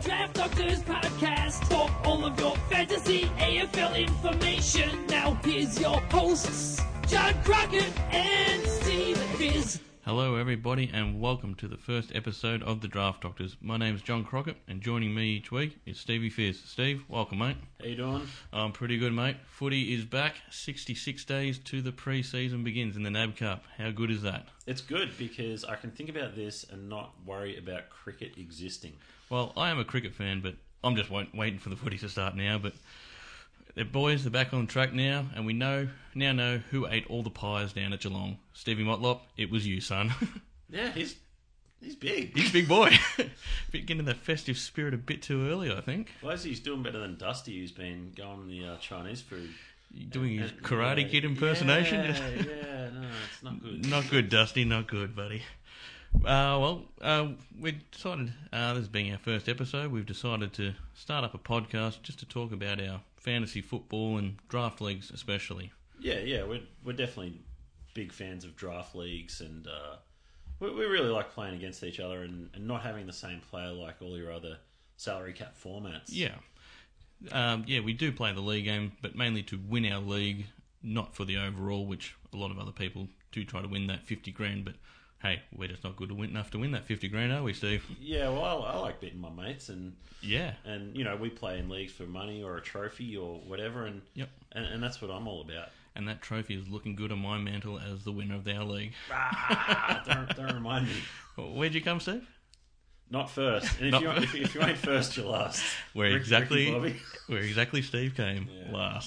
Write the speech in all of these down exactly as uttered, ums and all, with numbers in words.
Draft Doctors Podcast for all of your fantasy A F L information. Now here's your hosts, John Crockett and Steve Fizz. Hello everybody and welcome to the first episode of the Draft Doctors. My name's John Crockett and joining me each week is Stevie Fizz. Steve, welcome mate. How you doing? I'm pretty good mate. Footy is back. sixty-six days to the pre-season begins in the N A B Cup. How good is that? It's good because I can think about this and not worry about cricket existing. Well, I am a cricket fan, but I'm just wait- waiting for the footy to start now. But the boys are back on track now, and we know now know who ate all the pies down at Geelong. Stevie Motlop, it was you, son. Yeah, he's he's big. He's a big boy. Bit getting that festive spirit a bit too early, I think. Well, he's doing better than Dusty, who's been going the uh, Chinese food. Doing his And- Karate yeah, Kid impersonation. Yeah, yeah, no, it's not good. Not good, Dusty. Not good, buddy. Uh, well, uh, we decided, uh, this being our first episode, we've decided to start up a podcast just to talk about our fantasy football and draft leagues especially. Yeah, yeah, we're we're definitely big fans of draft leagues, and uh, we, we really like playing against each other and, and not having the same player like all your other salary cap formats. Yeah. Um, yeah, we do play the league game, but mainly to win our league, not for the overall, which a lot of other people do try to win that fifty grand, but hey, we're just not good to win, enough to win that fifty grand, are we, Steve? Yeah, well, I, I like beating my mates, and Yeah. and you know we play in leagues for money or a trophy or whatever, and Yep. and, and that's what I'm all about. And that trophy is looking good on my mantle as the winner of our league. Ah, don't, don't remind me. Where'd you come, Steve? Not first. And if, Not you, first. if, if you ain't first, you're last. Where Rick- exactly Ricky Bobby. where exactly Steve came Yeah. last.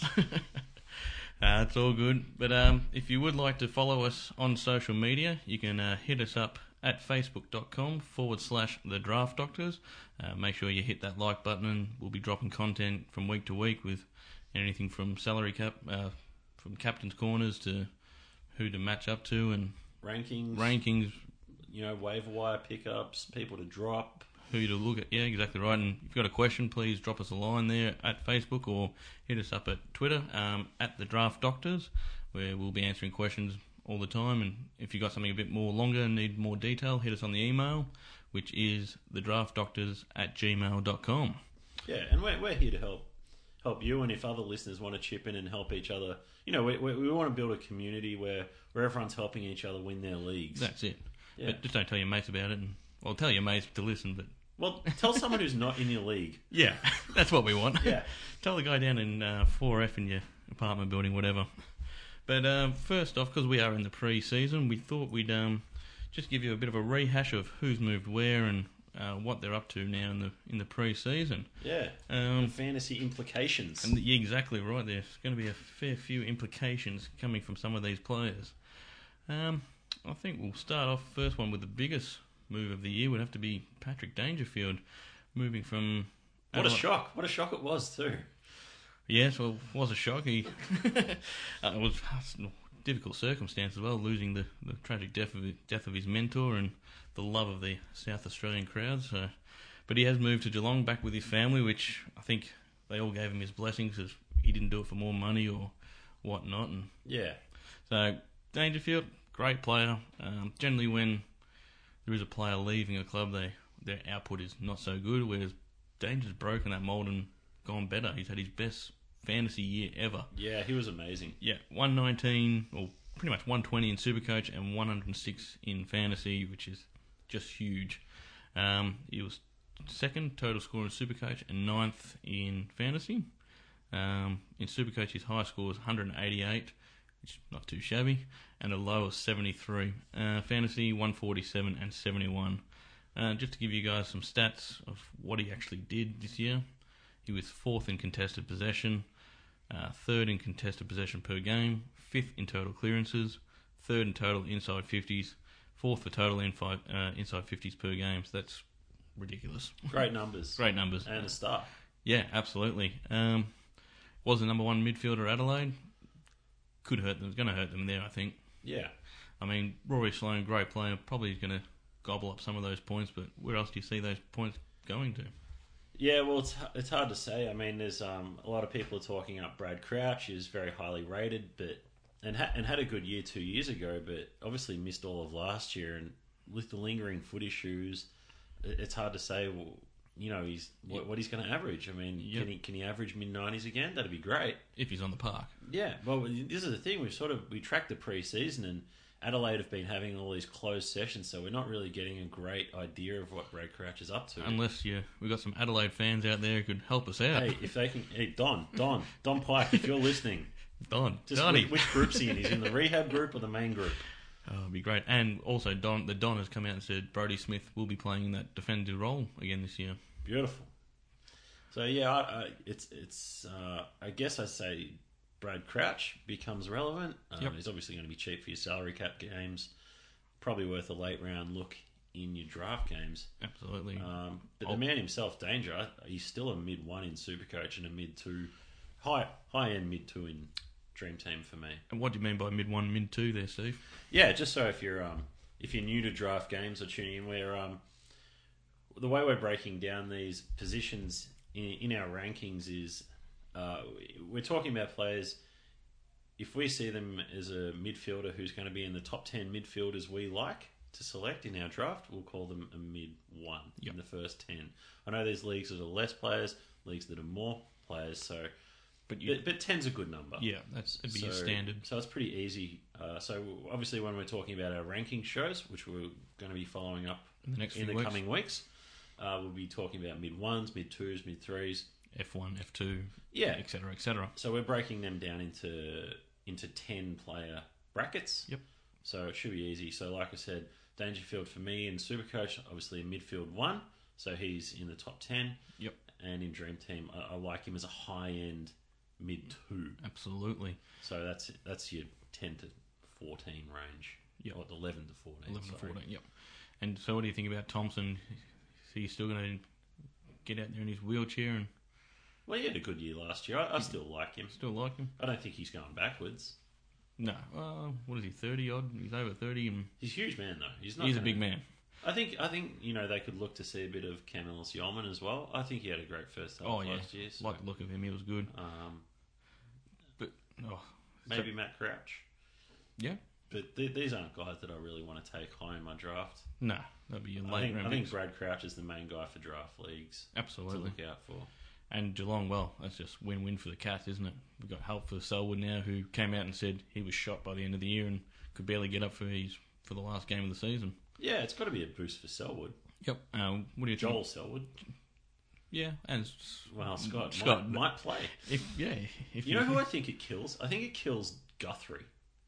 uh, it's all good. But um, if you would like to follow us on social media, you can uh, hit us up at facebook.com forward slash the draft doctors. Uh, make sure you hit that like button, and we'll be dropping content from week to week with anything from salary cap, uh, from captain's corners to who to match up to and Rankings, rankings, you know, waiver wire pickups, people to drop. who to look at. Yeah, exactly right. And if you've got a question, please drop us a line there at Facebook or hit us up at Twitter um, at the Draft Doctors, where we'll be answering questions all the time. And if you've got something a bit more longer and need more detail, hit us on the email, which is the draft doctors at gmail dot com. Yeah, and we're, we're here to help help you, and if other listeners want to chip in and help each other, you know, we, we, we want to build a community where, where everyone's helping each other win their leagues. That's it. Yeah. But just don't tell your mates about it. And well, tell your mates to listen, but Well, tell someone who's not in your league. yeah, that's what we want. Yeah. Tell the guy down in uh, four F in your apartment building, whatever. But um, first off, because we are in the pre-season, we thought we'd um, just give you a bit of a rehash of who's moved where and uh, what they're up to now in the in the pre-season. Yeah. Um, The fantasy implications. and you're exactly right. There's going to be a fair few implications coming from some of these players. Um, I think we'll start off first one with the biggest move of the year would have to be Patrick Dangerfield moving from. what a Adelaide- shock. What a shock it was, too. Yes, well, it was a shock. He uh, it was a difficult circumstance as well, losing the, the tragic death of his, death of his mentor and the love of the South Australian crowds. So, but he has moved to Geelong, back with his family, which I think they all gave him his blessings, as he didn't do it for more money or whatnot. And Yeah. so Dangerfield, great player. Um, generally, when there is a player leaving a club, they their output is not so good. Whereas Danger's broken that mould and gone better. He's had his best fantasy year ever. Yeah, he was amazing. Yeah, one nineteen, or pretty much one twenty in Supercoach and one hundred six in Fantasy, which is just huge. Um, he was second total scorer in Supercoach and ninth in Fantasy. Um, in Supercoach, his high score was one hundred eighty-eight, which is not too shabby, and a low of seventy-three. Uh, Fantasy, one forty-seven and seventy-one. Uh, just to give you guys some stats of what he actually did this year, he was fourth in contested possession, uh, third in contested possession per game, fifth in total clearances, third in total inside fifties, fourth for total in five, uh, inside fifties per game. So that's ridiculous. Great numbers. Great numbers. And a star. Yeah, absolutely. Um, was the number one midfielder Adelaide. Could hurt them. It's going to hurt them there, I think. Yeah. I mean, Rory Sloane, great player, probably going to gobble up some of those points, but where else do you see those points going to? Yeah, well, it's it's hard to say. I mean, there's um, a lot of people are talking up Brad Crouch, who's very highly rated, but and ha- and had a good year two years ago, but obviously missed all of last year. And with the lingering foot issues, it- it's hard to say. Well, you know, he's what, what he's going to average. I mean, Yep. can he can he average mid nineties again? That'd be great. If he's on the park. Yeah. Well, this is the thing. We've sort of we tracked the preseason, and Adelaide have been having all these closed sessions, so we're not really getting a great idea of what Brad Crouch is up to. Unless you, we've got some Adelaide fans out there who could help us out. Hey, if they can, hey Don, Don, Don Pike, if you're listening, Don, just Donnie. which, which group's he in? He's in the rehab group or the main group? Oh, it'd be great. And also, Don, the Don has come out and said Brodie Smith will be playing in that defensive role again this year. Beautiful. So yeah, I, I, it's it's. Uh, I guess I say Brad Crouch becomes relevant. Um, Yep. He's obviously going to be cheap for your salary cap games. Probably worth a late round look in your draft games. Absolutely. Um, but Oh. the man himself, Danger, he's still a mid one in Supercoach and a mid two, high high end mid two in Dream Team for me. And what do you mean by mid one, mid two there, Steve? Yeah, just so if you're um if you're new to draft games or tuning in, where um the way we're breaking down these positions in, in our rankings is uh, we're talking about players. If we see them as a midfielder who's going to be in the top ten midfielders we like to select in our draft, we'll call them a mid one Yep. in the first ten. I know there's leagues that are less players, leagues that are more players, so But you, but, but ten's a good number. yeah, that's it'd be So- your standard. So it's pretty easy. Uh, so obviously, when we're talking about our ranking shows, which we're going to be following up In the next in few the weeks. coming weeks, uh, we'll be talking about mid ones, mid twos, mid threes. F one, F two, Yeah. et cetera, et cetera. So we're breaking them down into into ten player brackets. Yep. So it should be easy. So like I said, Dangerfield for me in Supercoach, obviously a midfield one. So he's in the top ten. Yep. And in Dream Team, I, I like him as a high end mid two. Absolutely. So that's that's your ten to fourteen range. Yep. Or eleven to fourteen. eleven to sorry. fourteen, yep. And so what do you think about Thompson? Is he still going to get out there in his wheelchair and Well, he had a good year last year. I, I still like him. still like him? I don't think he's going backwards. No. Uh, what is he, thirty odd? He's over thirty and He's a huge man, though. He's not. he's a gonna- big man. I think. I think you know they could look to see a bit of Camillus Yeoman as well. I think he had a great first half Oh, yeah. last year. So, Like the look of him, he was good. um, But, oh, maybe Matt Crouch. yeah. But th- these aren't guys that I really want to take high in my draft. No, that'd be your I late think, round I think picks. Brad Crouch is the main guy for draft leagues to Absolutely. look out for. And Geelong, well, that's just win-win for the Cats, isn't it? We've got help for Selwood now, who came out and said he was shot by the end of the year and could barely get up for his for the last game of the season. Yeah, it's got to be a boost for Selwood. Yep. Uh, what do you Joel think? Selwood. Yeah, and s- Well, Scott, Scott, might, might play. If, yeah, if You know who I think it kills? I think it kills Guthrie.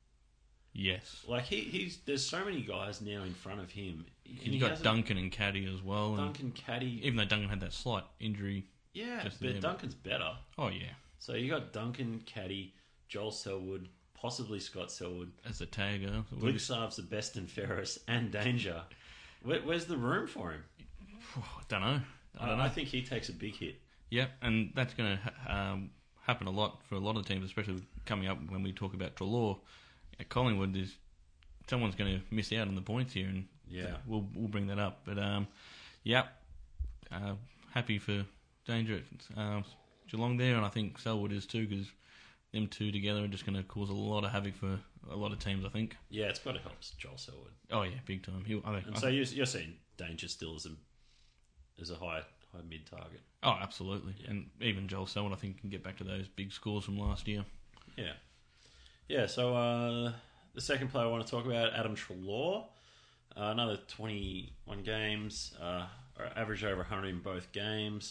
Yes. Like he, he's there's so many guys now in front of him. And You've he got hasn't- Duncan and Caddy as well. and Duncan Caddy. even though Duncan had that slight injury. Yeah, just but there. Duncan's better. Oh, yeah. So you got Duncan Caddy, Joel Selwood, possibly Scott Selwood. As the tagger. Bligsarv's the best and fairest, and Danger. Where, where's the room for him? I don't know. I don't know. I think he takes a big hit. Yeah, and that's going to ha- um, happen a lot for a lot of teams, especially coming up when we talk about Trelaw. At Collingwood, is someone's going to miss out on the points here, and Yeah. we'll we'll bring that up. But um, yeah, uh, happy for Danger at uh, Geelong there, and I think Selwood is too, because them two together are just going to cause a lot of havoc for a lot of teams, I think. Yeah, it's got to help Joel Selwood. Oh yeah, big time. He, I think, And I- so you're, you're seeing Danger still as a as a high high mid target. oh, absolutely, and even Joel Selwood, I think, can get back to those big scores from last year. Yeah. Yeah, so uh, the second player I want to talk about, Adam Treloar. Uh, another twenty-one games, uh, average over one hundred in both games.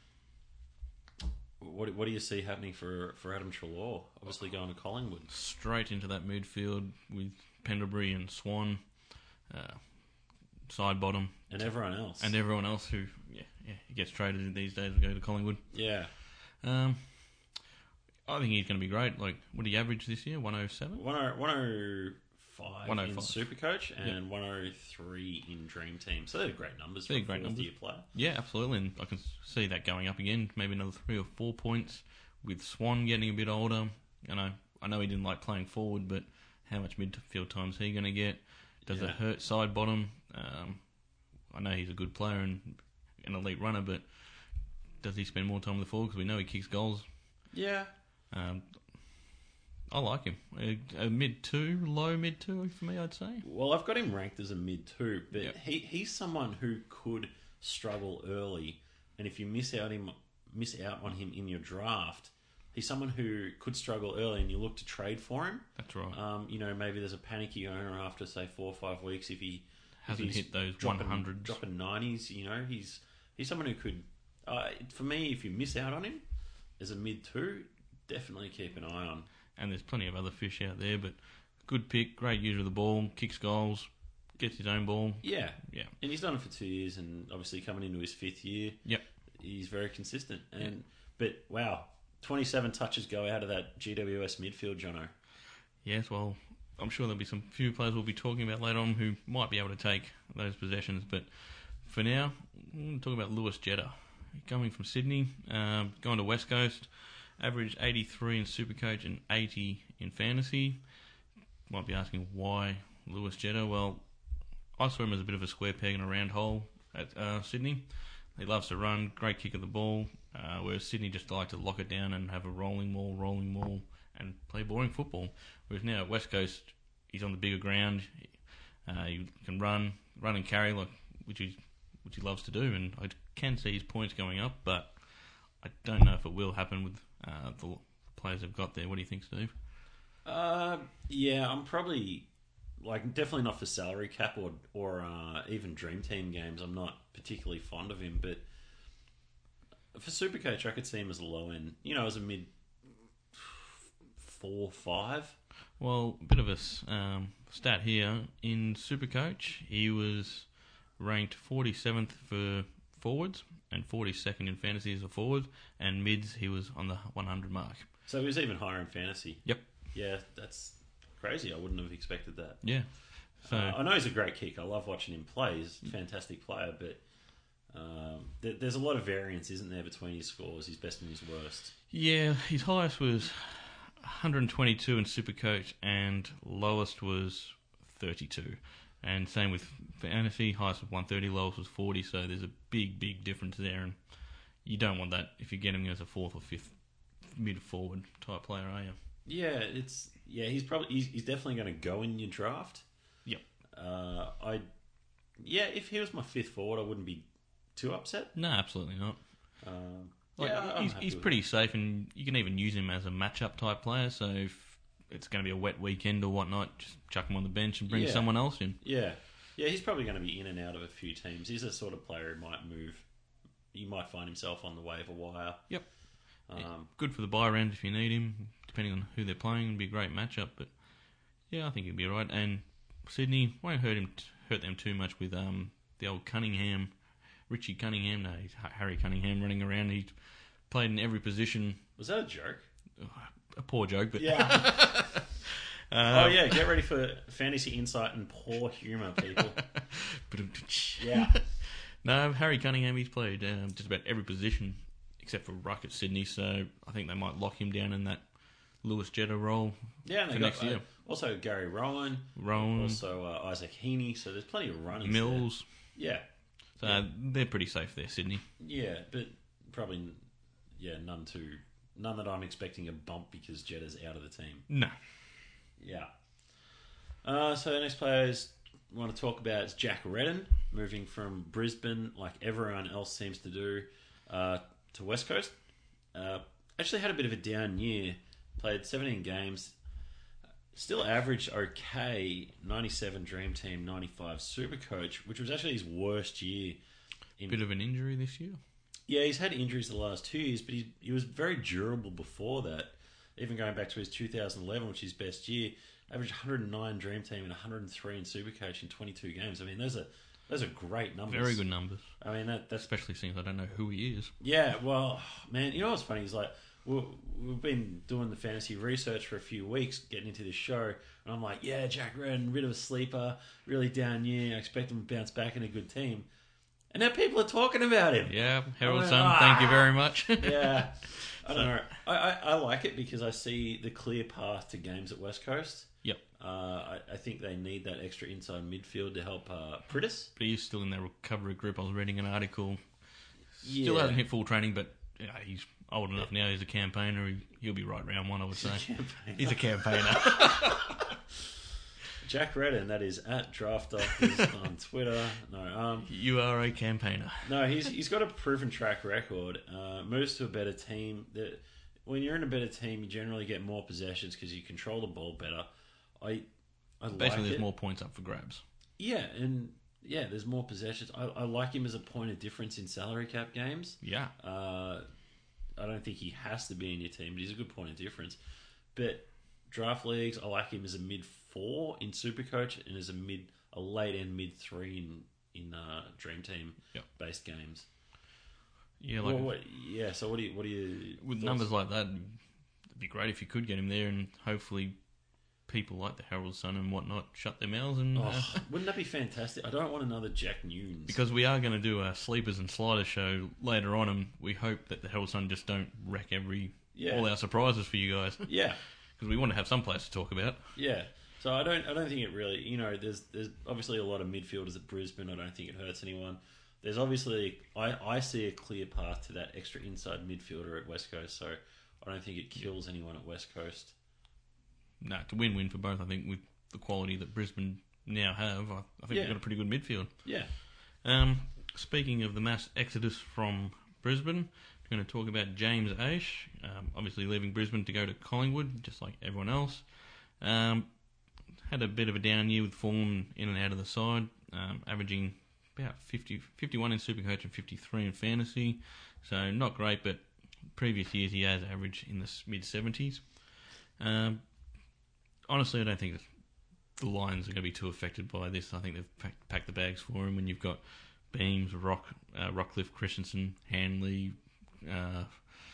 What, what do you see happening for, for Adam Treloar? Obviously going to Collingwood. Straight into that midfield with Pendlebury and Swan, uh, side bottom, And everyone else. and everyone else who yeah, yeah gets traded these days will go to Collingwood. yeah. Um, I think he's going to be great. Like, what did he average this year? one oh seven? one oh five one oh in five. Supercoach and one oh three in Dream Team. So they're great numbers They're for a great fourth numbers. year player. Yeah, absolutely. And I can see that going up again, maybe another three or four points with Swan getting a bit older. You know, I know he didn't like playing forward, but how much midfield time is he going to get? Does Yeah. it hurt side bottom? Um, I know he's a good player and an elite runner, but does he spend more time on the forward? Because we know he kicks goals. Yeah. Um, I like him. A, a mid two, low mid two for me, I'd say. Well, I've got him ranked as a mid two, but Yep. he, he's someone who could struggle early and if you miss out him, miss out on him in your draft, he's someone who could struggle early, and you look to trade for him. That's right. Um, you know, maybe there's a panicky owner after say four or five weeks if he Hasn't if he's hit those dropping, one hundreds. dropping nineties. You know, he's he's someone who could. Uh, for me, if you miss out on him as a mid two, definitely keep an eye on. And there's plenty of other fish out there, but good pick, great user of the ball, kicks goals, gets his own ball. Yeah, Yeah. and he's done it for two years, and obviously coming into his fifth year, Yep. he's very consistent. And but wow, twenty-seven touches go out of that G W S midfield, Jono. Yes, well, I'm sure there'll be some few players we'll be talking about later on who might be able to take those possessions. But for now, we're going to talk about Lewis Jetta. Coming from Sydney, um, going to West Coast, averaged eighty-three in Supercoach and eighty in Fantasy. Might be asking why Lewis Jetta. Well, I saw him as a bit of a square peg in a round hole at uh, Sydney. He loves to run, great kick of the ball, uh, whereas Sydney just like to lock it down and have a rolling ball, rolling ball, and play boring football. Whereas now at West Coast, he's on the bigger ground. Uh, he can run, run and carry, like which he which he loves to do, and I can see his points going up, but I don't know if it will happen with uh, the players they've got there. What do you think, Steve? Uh, yeah, I'm probably like definitely not for salary cap or or uh, even Dream Team games. I'm not particularly fond of him, but for Supercoach, I could see him as a low end. You know, as a mid four five. Well, a bit of a s- um, stat here. In Supercoach, he was ranked forty-seventh for forwards and forty-second in fantasy as a forward, and mids he was on the one hundred mark. So he was even higher in fantasy. Yep. Yeah, that's crazy. I wouldn't have expected that. Yeah. So Uh, I know he's a great kick. I love watching him play. He's a fantastic player, but um, there, there's a lot of variance, isn't there, between his scores, his best and his worst. yeah, his highest was one hundred twenty-two in Supercoach, and lowest was thirty-two. And same with fantasy, highest was one thirty, lowest was forty. So there's a big, big difference there, and you don't want that if you get him as a fourth or fifth mid forward type player, are you? Yeah, it's yeah. He's probably he's, he's definitely going to go in your draft. Yep. Uh, I yeah. If he was my fifth forward, I wouldn't be too upset. No, absolutely not. Um, Like, yeah, I'm he's happy he's with pretty safe, and you can even use him as a matchup type player. So if it's going to be a wet weekend or whatnot, just chuck him on the bench and bring Yeah. someone else in. it. Yeah, yeah. He's probably going to be in and out of a few teams. He's the sort of player who might move. He might find himself on the waiver wire. Yep. Um, Good for the buy round if you need him, depending on who they're playing. It'd be a great matchup. But yeah, I think he'd be all right. And Sydney won't hurt him hurt them too much with um the old Cunningham, Richie Cunningham. No, he's Harry Cunningham running around. He played in every position. was that a joke? A poor joke, but Yeah. uh, oh yeah. Get ready for fantasy insight and poor humour, people. Yeah. No, Harry Cunningham, he's played um, just about every position except for ruck at Sydney, so I think they might lock him down in that Lewis Jetta role Yeah, and they for got next year. uh, also Gary Rowan, Rowan, also uh, Isaac Heaney. So there's plenty of runners. Mills, There. so Yeah. they're pretty safe there, Sydney. Yeah, but probably yeah, none too none that I'm expecting a bump because Jetta's out of the team. No. Yeah. Uh, so the next player is want to talk about is Jack Redden, moving from Brisbane, like everyone else seems to do, uh, to West Coast. Uh, actually had a bit of a down year. Played seventeen games. Still averaged okay, ninety-seven Dream Team, ninety-five Supercoach, which was actually his worst year. In, Bit of an injury this year. yeah, he's had injuries the last two years, but he, he was very durable before that. Even going back to his two thousand eleven, which is his best year, averaged one hundred nine Dream Team and one hundred three in Supercoach in twenty-two games. I mean, those are those are great numbers. Very good numbers, I mean, that that's especially since I don't know who he is. yeah. Well, man, you know what's funny is like we're, we've been doing the fantasy research for a few weeks, getting into this show, and I'm like, yeah, Jack Redden, rid of a sleeper, really down year. I expect him to bounce back in a good team, and now people are talking about him. Yeah, Herald Oh, Sun, ah. thank you very much. Yeah. I don't know. I, I, I like it because I see the clear path to games at West Coast. Yep. Uh, I, I think they need that extra inside midfield to help uh, Pritis. But he's still in that recovery group. I was reading an article. Still Yeah. hasn't hit full training, but you know, he's old enough now. He's a campaigner. He, he'll be right round one, I would say. Campaign. He's a campaigner. Jack Redden, that is at Draft Doctors on Twitter. No, um, You are a campaigner. no, he's he's got a proven track record. Uh, moves to a better team. The, when you're in a better team, you generally get more possessions because you control the ball better. I, I Basically, like there's it. more points up for grabs. Yeah, and yeah, there's more possessions. I, I like him as a point of difference in salary cap games. Yeah. Uh, I don't think he has to be in your team, but he's a good point of difference. But draft leagues, I like him as a mid four in Supercoach and as a mid, a late end mid three in in uh, Dream Team Yep. based games. Yeah, like Well, what, yeah. So what do you what do you with thoughts? numbers like that, it'd be great if you could get him there, and hopefully people like the Herald Sun and whatnot shut their mouths. And uh, Oh, wouldn't that be fantastic? I don't want another Jack Nunes. because we are going to do a sleepers and sliders show later on, and we hope that the Herald Sun just don't wreck every Yeah. all our surprises for you guys, yeah, because we want to have some players to talk about. yeah. So I don't I don't think it really, you know, there's there's obviously a lot of midfielders at Brisbane. I don't think it hurts anyone. There's obviously I, I see a clear path to that extra inside midfielder at West Coast. So I don't think it kills anyone at West Coast. No, it's a win-win for both. I think with the quality that Brisbane now have, I, I think Yeah. we've got a pretty good midfield. Yeah. Um, speaking of the mass exodus from Brisbane, we're going to talk about James Aish, um, obviously leaving Brisbane to go to Collingwood, just like everyone else. Um, had a bit of a down year with form in and out of the side, um, averaging about fifty, fifty-one in Supercoach and fifty-three in Fantasy. So not great, but previous years he has averaged in the mid-seventies. Um, honestly, I don't think the Lions are going to be too affected by this. I think they've packed, packed the bags for him when you've got Beams, Rock, uh, Rockcliffe, Christensen, Hanley, uh,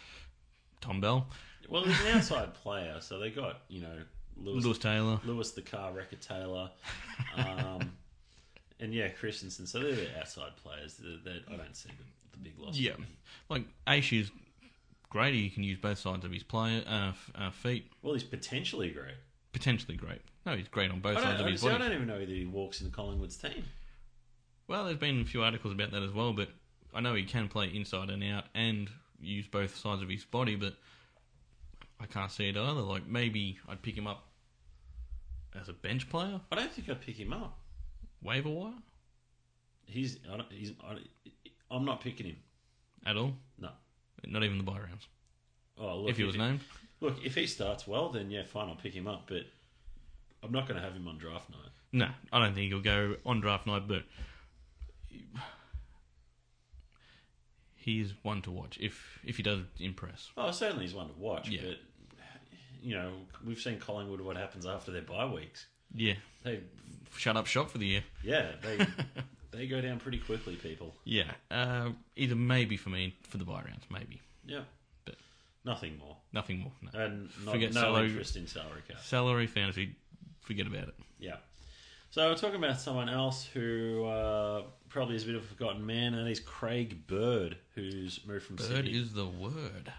Tom Bell, Well, he's an outside player, so they got, you know, Lewis, Lewis Taylor. Lewis the car wrecker Taylor, um, and yeah, Christensen. So they're the outside players. That that I don't see the, the big loss. Yeah, like Aish is great. He can use both sides of his player uh, f- uh, feet. Well, he's potentially great. Potentially great. No, he's great on both I sides don't, of his see, I body. don't even know that he walks in Collingwood's team. Well, there's been a few articles about that as well, but I know he can play inside and out and use both sides of his body, but I can't see it either. Like, maybe I'd pick him up as a bench player, I don't think I'd pick him up. waiver wire, He's, I don't, he's, I, I'm not picking him. at all. No. Not even the buy rounds. Oh, look, If he was named. Look, if he starts well, then yeah, fine, I'll pick him up. But I'm not going to have him on draft night. No, I don't think he'll go on draft night, but he's one to watch if if he does impress. Oh, certainly he's one to watch. Yeah. But you know, we've seen Collingwood what happens after their bye weeks. Yeah, They, shut up shop for the year. yeah, they they go down pretty quickly, people. Yeah, uh, either maybe for me for the buy rounds, maybe Yeah, But- nothing more, nothing more. No. and not, Forget no salary. interest in salary cap. Salary fantasy, forget about it. Yeah. So we're talking about someone else who uh, probably is a bit of a forgotten man, and he's Craig Bird, who's moved from Bird Sydney. is the word.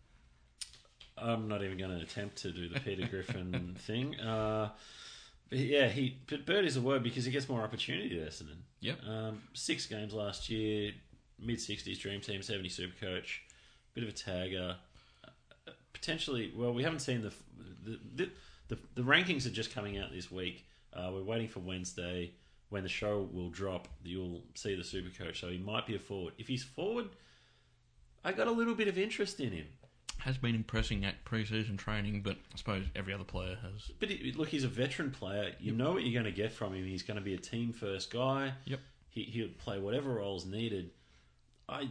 I'm not even going to attempt to do the Peter Griffin thing. Uh, but yeah, he but Bird is a word because he gets more opportunity to Essendon. Yep. Um, six games last year, mid sixties Dream Team, seventy Supercoach, bit of a tagger. Uh, potentially, well, we haven't seen the the, the the the rankings are just coming out this week. Uh, we're waiting for Wednesday when the show will drop. You'll see the Supercoach, so he might be a forward. If he's forward, I got a little bit of interest in him. Has been impressing at pre-season training, but I suppose every other player has. But he, look, he's a veteran player. You know what you're going to get from him. He's going to be a team first guy. Yep. He he'll play whatever roles needed. I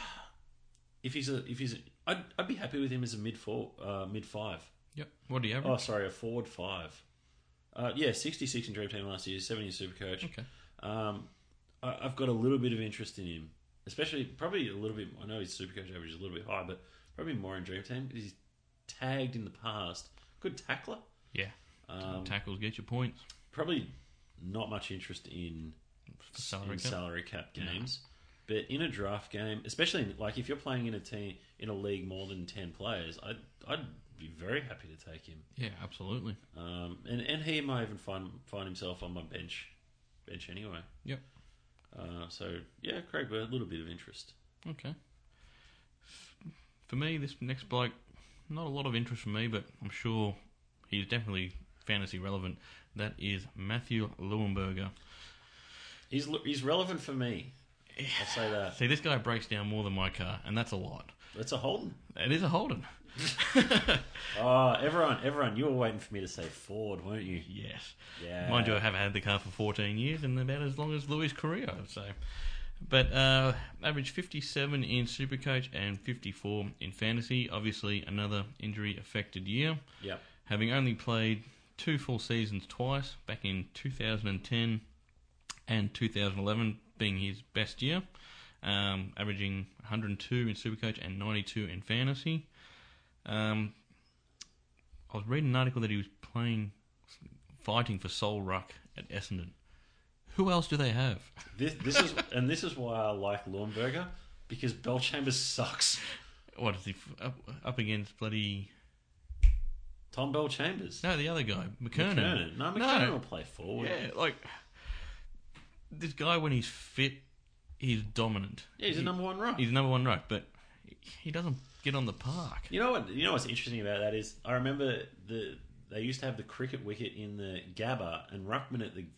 if he's a if he's a, I'd I'd be happy with him as a mid four uh, mid five. Yep. What do you Oh, average? sorry, a forward five. Uh, yeah, sixty-six in Dream Team last year, seventy in Supercoach. Okay. Um, I, I've got a little bit of interest in him, especially probably a little bit. I know his Supercoach average is a little bit high, but probably more in Dream Team because he's tagged in the past. Good tackler. Yeah. Um, Tackles get your points. probably not much interest in, For salary in cap? salary cap games, but in a draft game, especially in, like if you're playing in a team in a league more than ten players, I'd I'd be very happy to take him. Yeah, absolutely. Um, and and he might even find find himself on my bench bench anyway. Yep. Uh, so yeah, Craig Bird, a little bit of interest. Okay. For me, this next bloke, not a lot of interest from me, but I'm sure he's definitely fantasy relevant. That is Matthew Leuenberger. He's he's relevant for me. I'll say that. See, this guy breaks down more than my car, and that's a lot. It's a Holden. It is a Holden. Oh, everyone, everyone, you were waiting for me to say Ford, weren't you? Yes. Yeah. Mind you, I have had the car for fourteen years and about as long as Louis' career, I would say. But uh, averaged fifty-seven in Supercoach and fifty-four in Fantasy. Obviously, another injury-affected year. Yep. Having only played two full seasons twice, back in two thousand ten and two thousand eleven being his best year. Um, averaging one hundred two in Supercoach and ninety-two in Fantasy. Um, I was reading an article that he was playing, fighting for Sol Ruck at Essendon. Who else do they have? This, this is and this is why I like Leuenberger, because Bellchambers sucks. What is he up, up against? Bloody Tom Bellchambers. no, the other guy, McKernan. McKernan. No, McKernan will play forward. Yeah, like this guy when he's fit, he's dominant. Yeah, he's he, a number one ruck. He's number one ruck, but he doesn't get on the park. You know what? You know what's interesting about that is I remember the they used to have the cricket wicket in the Gabba, and ruckman at the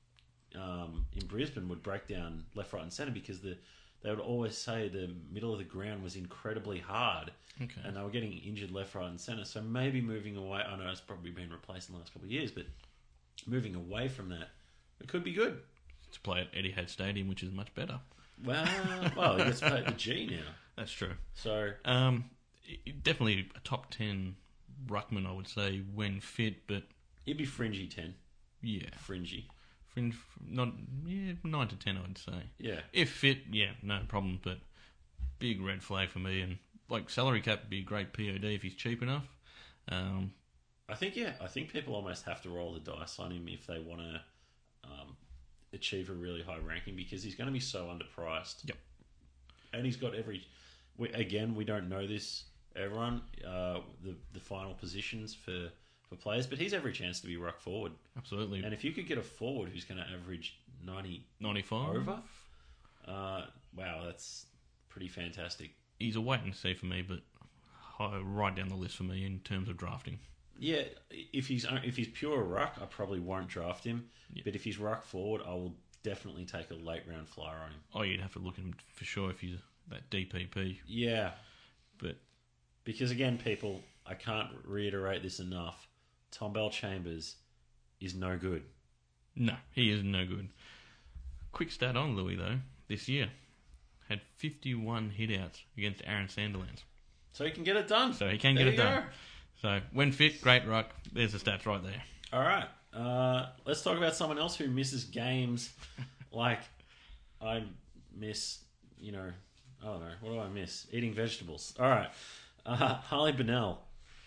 um, in Brisbane would break down left, right, and centre because the they would always say the middle of the ground was incredibly hard, Okay. and they were getting injured left, right, and centre. So maybe moving away. I know it's probably been replaced in the last couple of years, but moving away from that, it could be good. To play at Etihad Stadium, which is much better. Well, well, he gets paid the G now. That's true. So Um, definitely a top ten ruckman, I would say, when fit. But he'd be fringy ten. yeah, Fringy. fringe, not yeah, nine to ten, I would say. Yeah. If fit, yeah, no problem. But big red flag for me. And like salary cap would be a great P O D if he's cheap enough. Um, I think, yeah, I think people almost have to roll the dice on him if they want to um, achieve a really high ranking because he's going to be so underpriced. Yep. And he's got every... We, again, we don't know this, everyone, uh, the the final positions for, for players, but he's every chance to be ruck forward. absolutely. And if you could get a forward who's going to average ninety ninety-five over, uh, wow, that's pretty fantastic. He's a wait and see for me, but high, right down the list for me in terms of drafting. Yeah, if he's if he's pure ruck, I probably won't draft him. Yeah. But if he's ruck forward, I will definitely take a late round flyer on him. Oh, you'd have to look at him for sure if he's that D P P. Yeah, But because again, people, I can't reiterate this enough. Tom Bellchambers is no good. no, he is no good. Quick stat on Louis, though. This year, had fifty-one hitouts against Aaron Sandilands. So he can get it done. So he can There get it you done. go. So when fit, great ruck. There's the stats right there. All right, uh, let's talk about someone else who misses games. Like I miss, you know, I don't know. What do I miss? Eating vegetables. All right, uh, Harley Bennell.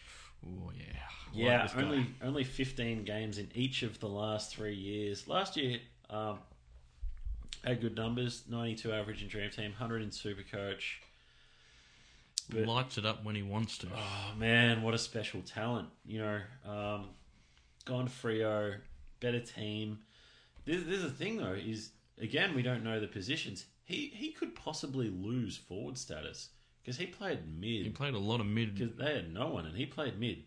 Oh yeah, I Yeah, like this guy. only only fifteen games in each of the last three years. Last year, um, had good numbers: ninety-two average in Dream Team, one hundred in Supercoach. But, lights it up when he wants to. oh man, what a special talent! You know, um, gone to Freo, better team. This, this is the thing though: is again we don't know the positions. He he could possibly lose forward status because he played mid. He played a lot of mid. Because they had no one, and he played mid.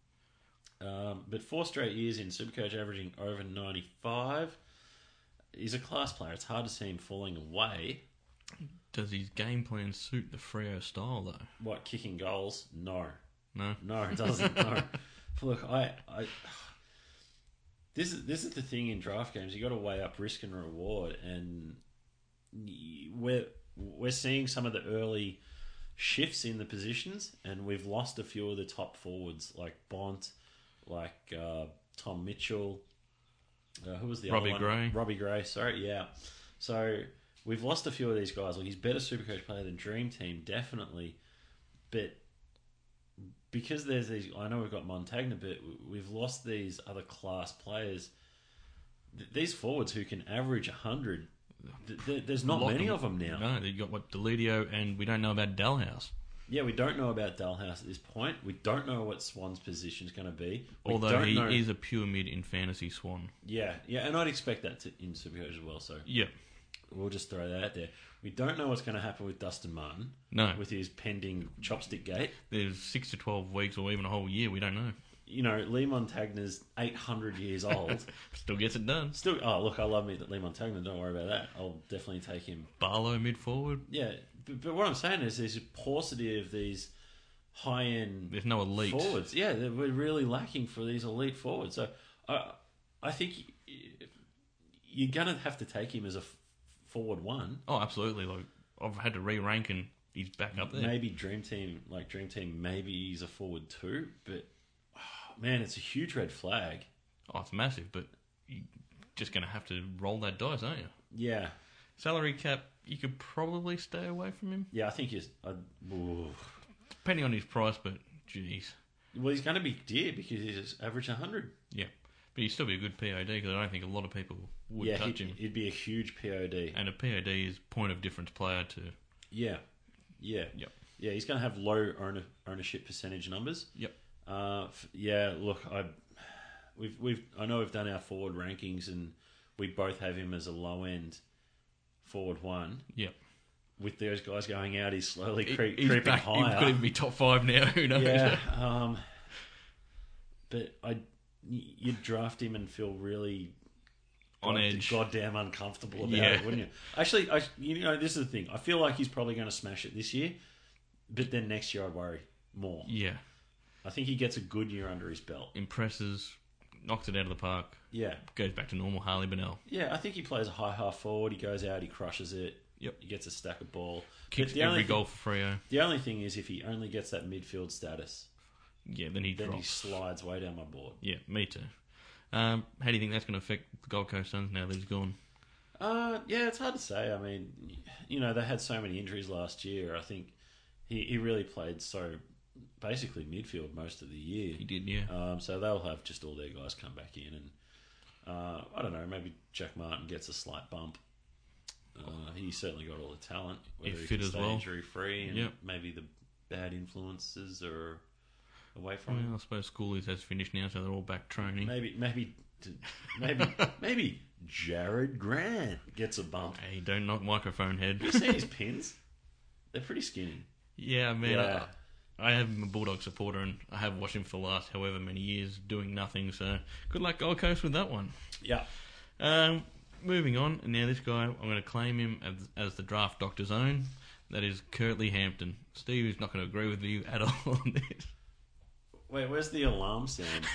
Um, but four straight years in Supercoach, averaging over ninety-five. He's a class player. It's hard to see him falling away. Does his game plan suit the Freo style though? What, kicking goals? No. No. No, it doesn't. No. Look, I, I... This is, this is the thing in draft games. You got to weigh up risk and reward. And we're, we're seeing some of the early shifts in the positions, and we've lost a few of the top forwards, like Bont, like uh, Tom Mitchell. Uh, who was the Robbie other one? Gray. Robbie Gray, sorry, yeah. So we've lost a few of these guys. Like he's a better Supercoach player than Dream Team, definitely. But because there's these, I know we've got Montagna, but we've lost these other class players. Th- These forwards who can average one hundred, th- th- there's not Lock many them. of them now. No, you got what Delidio, and we don't know about Dalhouse. Yeah, we don't know about Dalhouse at this point. We don't know what Swan's position is going to be. We Although don't he know... is a pure mid in Fantasy Swan. Yeah, yeah, and I'd expect that to, in Supercoach as well, so Yeah. we'll just throw that out there. We don't know what's going to happen with Dustin Martin No. with his pending chopstick gate. There's six to twelve weeks or even a whole year. We don't know. you know, Lee Montagna's eight hundred years old. Still gets it done. Still, oh, look, I love me that Lee Montagna. Don't worry about that. I'll definitely take him. Barlow mid forward. Yeah, but, but what I'm saying is there's a paucity of these high-end There's no elite forwards. Yeah, we're really lacking for these elite forwards. So I, I think you're going to have to take him as a forward one. Oh, absolutely. Like I've had to re-rank and he's back up there. Maybe Dream Team, like Dream Team, maybe he's a forward two. But oh, man, it's a huge red flag. Oh, it's massive, but you're just going to have to roll that dice, aren't you? Yeah. Salary cap, you could probably stay away from him. Yeah, I think he's... Uh, Depending on his price, but jeez. Well, he's going to be dear because he's average one hundred. Yeah. But he'd still be a good P O D because I don't think a lot of people would yeah, touch he'd, him. He'd be a huge P O D. And a P O D is point of difference player to... Yeah. Yeah. Yep. Yeah, he's going to have low owner, ownership percentage numbers. Yep. Uh, f- yeah, look, I, we've we've I know we've done our forward rankings and we both have him as a low end forward one. Yep. With those guys going out, he's slowly creep, he's creeping back, higher. He could even be top five now. Who knows? Yeah. Um, but I, you'd draft him and feel really on god, edge, goddamn uncomfortable about yeah. it, wouldn't you? Actually, I, you know, this is the thing. I feel like he's probably going to smash it this year, but then next year I'd worry more. Yeah. I think he gets a good year under his belt. Impresses, knocks it out of the park. Yeah. Goes back to normal Harley Bennell. Yeah, I think he plays a high half forward. He goes out, he crushes it. Yep. He gets a stack of ball. Kicks the every only goal thing, for Freo. The only thing is if he only gets that midfield status, Yeah, then he then drops. he slides way down my board. Yeah, me too. Um, how do you think that's going to affect the Gold Coast Suns now that he's gone? Uh, yeah, it's hard to say. I mean, you know, they had so many injuries last year. I think he, he really played so basically midfield most of the year. He did, yeah. Um, so they'll have just all their guys come back in, and uh, I don't know, maybe Jack Martin gets a slight bump. Uh, he certainly got all the talent. Whether He he fit can as stay well. injury free, and Yep. maybe the bad influences are away from him. Well, I suppose schoolies has finished now, so they're all back training. Maybe, maybe, maybe, maybe Jared Grant gets a bump. Hey, don't knock microphone head. You see his pins? They're pretty skinny. Yeah, man. Yeah. I, I am a Bulldog supporter, and I have watched him for the last however many years doing nothing. So good luck, Gold Coast, with that one. Yeah. Um, moving on, and now this guy, I'm going to claim him as, as the draft doctor's own. That is Curtly Hampton. Steve is not going to agree with you at all on this. Wait, where's the alarm sound?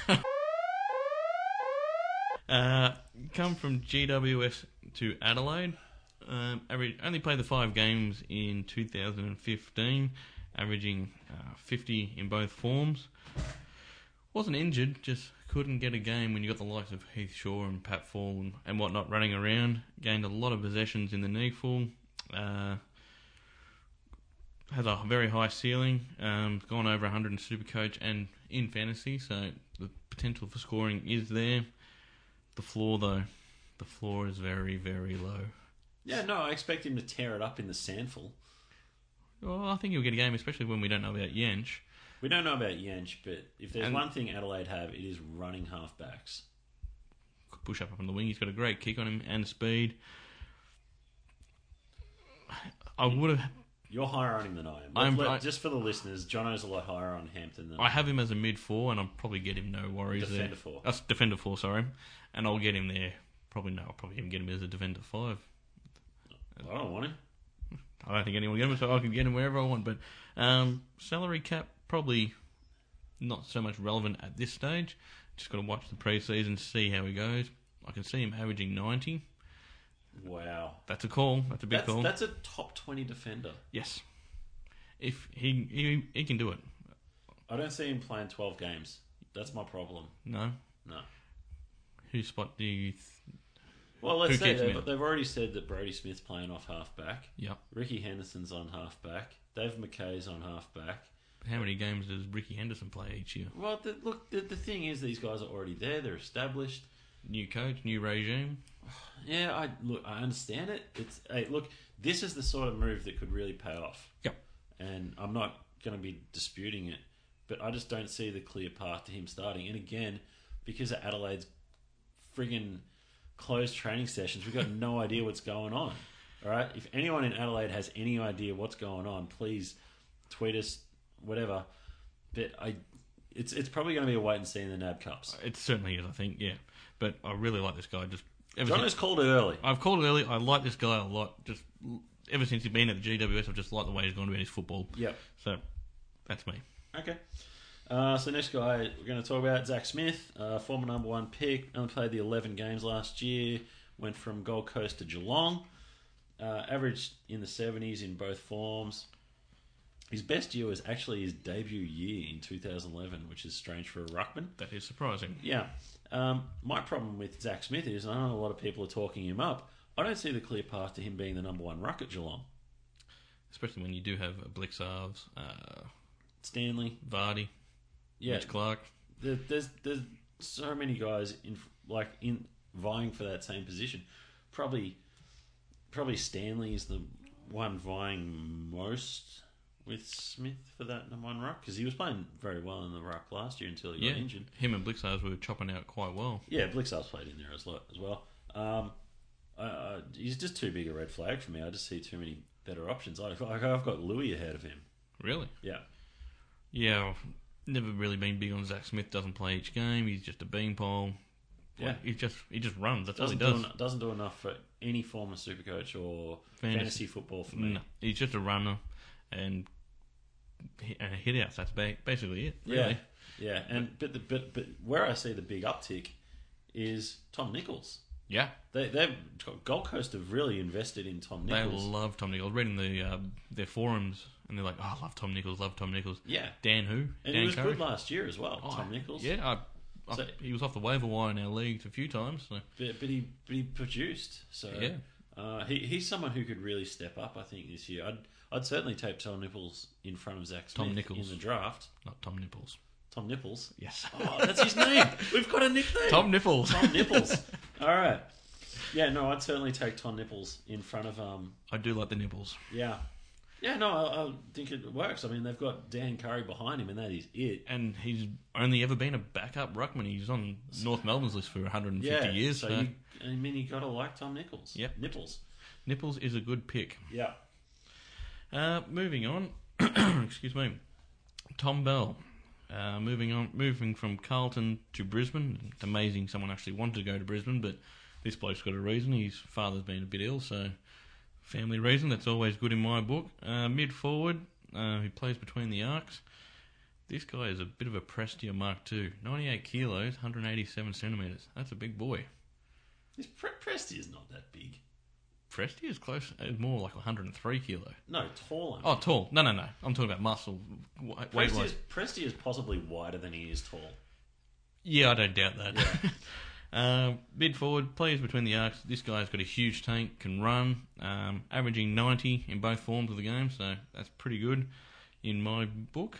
Uh, come from G W S to Adelaide. Um, average, only played the five games in two thousand fifteen, averaging uh, fifty in both forms. Wasn't injured, just couldn't get a game when you got the likes of Heath Shaw and Pat Fall and, and whatnot running around. Gained a lot of possessions in the Neeful. Uh, has a very high ceiling. Um, gone over one hundred in Supercoach and in fantasy, so the potential for scoring is there. The floor, though, the floor is very, very low. Yeah, no, I expect him to tear it up in the Sandful. Well, I think he'll get a game, especially when we don't know about Yench. We don't know about Yench, but if there's And- one thing Adelaide have, it is running halfbacks. Could push up on the wing. He's got a great kick on him and speed. I would have. You're higher on him than I am. I'm- Let- I- just for the listeners, Jono's a lot higher on Hampton than I have him as a mid four, and I'll probably get him no worries Defender there. four. That's defender four, sorry, and I'll get him there. Probably no, I'll probably even get him as a defender five. I don't want him. I don't think anyone will get him, so I can get him wherever I want. But um, salary cap probably not so much relevant at this stage. Just got to watch the pre-season, see how he goes. I can see him averaging ninety. Wow. That's a call. That's a big That's, call. that's a top twenty defender. Yes, if he, he he can do it. I don't see him playing twelve games. That's my problem. No, No. whose spot do you? Th- Well, let's Who say gets me they've, out? they've already said that Brody Smith's playing off halfback. Yep. Ricky Henderson's on halfback. Dave McKay's on halfback. How many games does Ricky Henderson play each year? Well, the, look, the, the thing is, these guys are already there. They're established. New coach, new regime. Yeah, I look. I understand it. It's hey, look. This is the sort of move that could really pay off. Yep. And I'm not going to be disputing it, but I just don't see the clear path to him starting. And again, because of Adelaide's friggin' closed training sessions, we've got no idea what's going on. All right. If anyone in Adelaide has any idea what's going on, please tweet us, whatever. But I, it's it's probably going to be a wait and see in the N A B Cups. It certainly is, I think, yeah. But I really like this guy. Just ever John since, has called it early. I've called it early. I like this guy a lot. Just ever since he's been at the G W S, I've just liked the way he's gone about his football. Yep. So that's me. Okay. Uh, so next guy we're going to talk about, Zach Smith, uh, former number one pick. Only played the eleven games last year. Went from Gold Coast to Geelong. Uh, averaged in the seventies in both forms. His best year was actually his debut year in two thousand eleven, which is strange for a ruckman. That is surprising. Yeah. Um, my problem with Zach Smith is, I know a lot of people are talking him up, I don't see the clear path to him being the number one ruck at Geelong. Especially when you do have Blixarves, uh, Stanley. Vardy, Yeah. Mitch Clark. There, there's there's so many guys in like in vying for that same position. Probably probably Stanley is the one vying most with Smith for that number one ruck, because he was playing very well in the ruck last year until he Yeah, got injured. him and Blixarves were chopping out quite well. Yeah, Blixar's played in there as well. As well. Um, I, I, he's just too big a red flag for me. I just see too many better options. I, I've got Louis ahead of him. Really? Yeah. Yeah, I've never really been big on Zach Smith. Doesn't play each game. He's just a beanpole. Yeah. Like, he just he just runs. That's Doesn't all he do, does. en- doesn't do enough for any form of Supercoach or Fantasy. fantasy, football for me. No, he's just a runner and and hit outs. That's ba- basically it. Yeah, Really. yeah, and but the but, but where I see the big uptick is Tom Nichols. Yeah. They they've Gold Coast have really invested in Tom They Nichols. love Tom Nichols. Reading the uh, their forums, and they're like, "Oh, I love Tom Nichols. Love Tom Nichols." Yeah, Dan who? and Dan he was Curry? good last year as well. Oh, Tom Nichols. Yeah, I, I, So- he was off the waiver wire in our league a few times. So but, but he but he produced. So Yeah. uh, he he's someone who could really step up. I think this year. I'd I'd certainly take Tom Nichols in front of Zach Smith Tom Nichols. in the draft. not Tom Nipples. Tom Nichols. Yes. Oh, that's his name. We've got a nickname. Tom Nipples. Tom Nichols. All right. Yeah, no, I'd certainly take Tom Nichols in front of um. I do like the nipples. Yeah, yeah, no, I, I think it works. I mean, they've got Dan Curry behind him, and that is it. And he's only ever been a backup ruckman. He's on North Melbourne's list for one hundred fifty Yeah, years. so So you, I mean, you got to like Tom Nichols. Yep. Nipples. Nipples is a good pick. Yeah. Uh, moving on. Excuse me. Tom Bell. Uh, moving on, moving from Carlton to Brisbane. It's amazing someone actually wanted to go to Brisbane, but this bloke's got a reason. His father's been a bit ill, so family reason. That's always good in my book. Uh, mid forward, uh, he plays between the arcs. This guy is a bit of a Prestia Mark two. ninety-eight kilos, one hundred eighty-seven centimetres. That's a big boy. His Pre- Presti is not that big. Prestia is close, uh, more like one hundred three kilo. No, tall. I mean. Oh, tall. No, no, no. I'm talking about muscle. wa- Weight Presti wise. is, Presti is possibly wider than he is tall. Yeah, I don't doubt that. uh, mid forward, plays between the arcs. This guy's got a huge tank, can run, um, averaging ninety in both forms of the game, so that's pretty good in my book.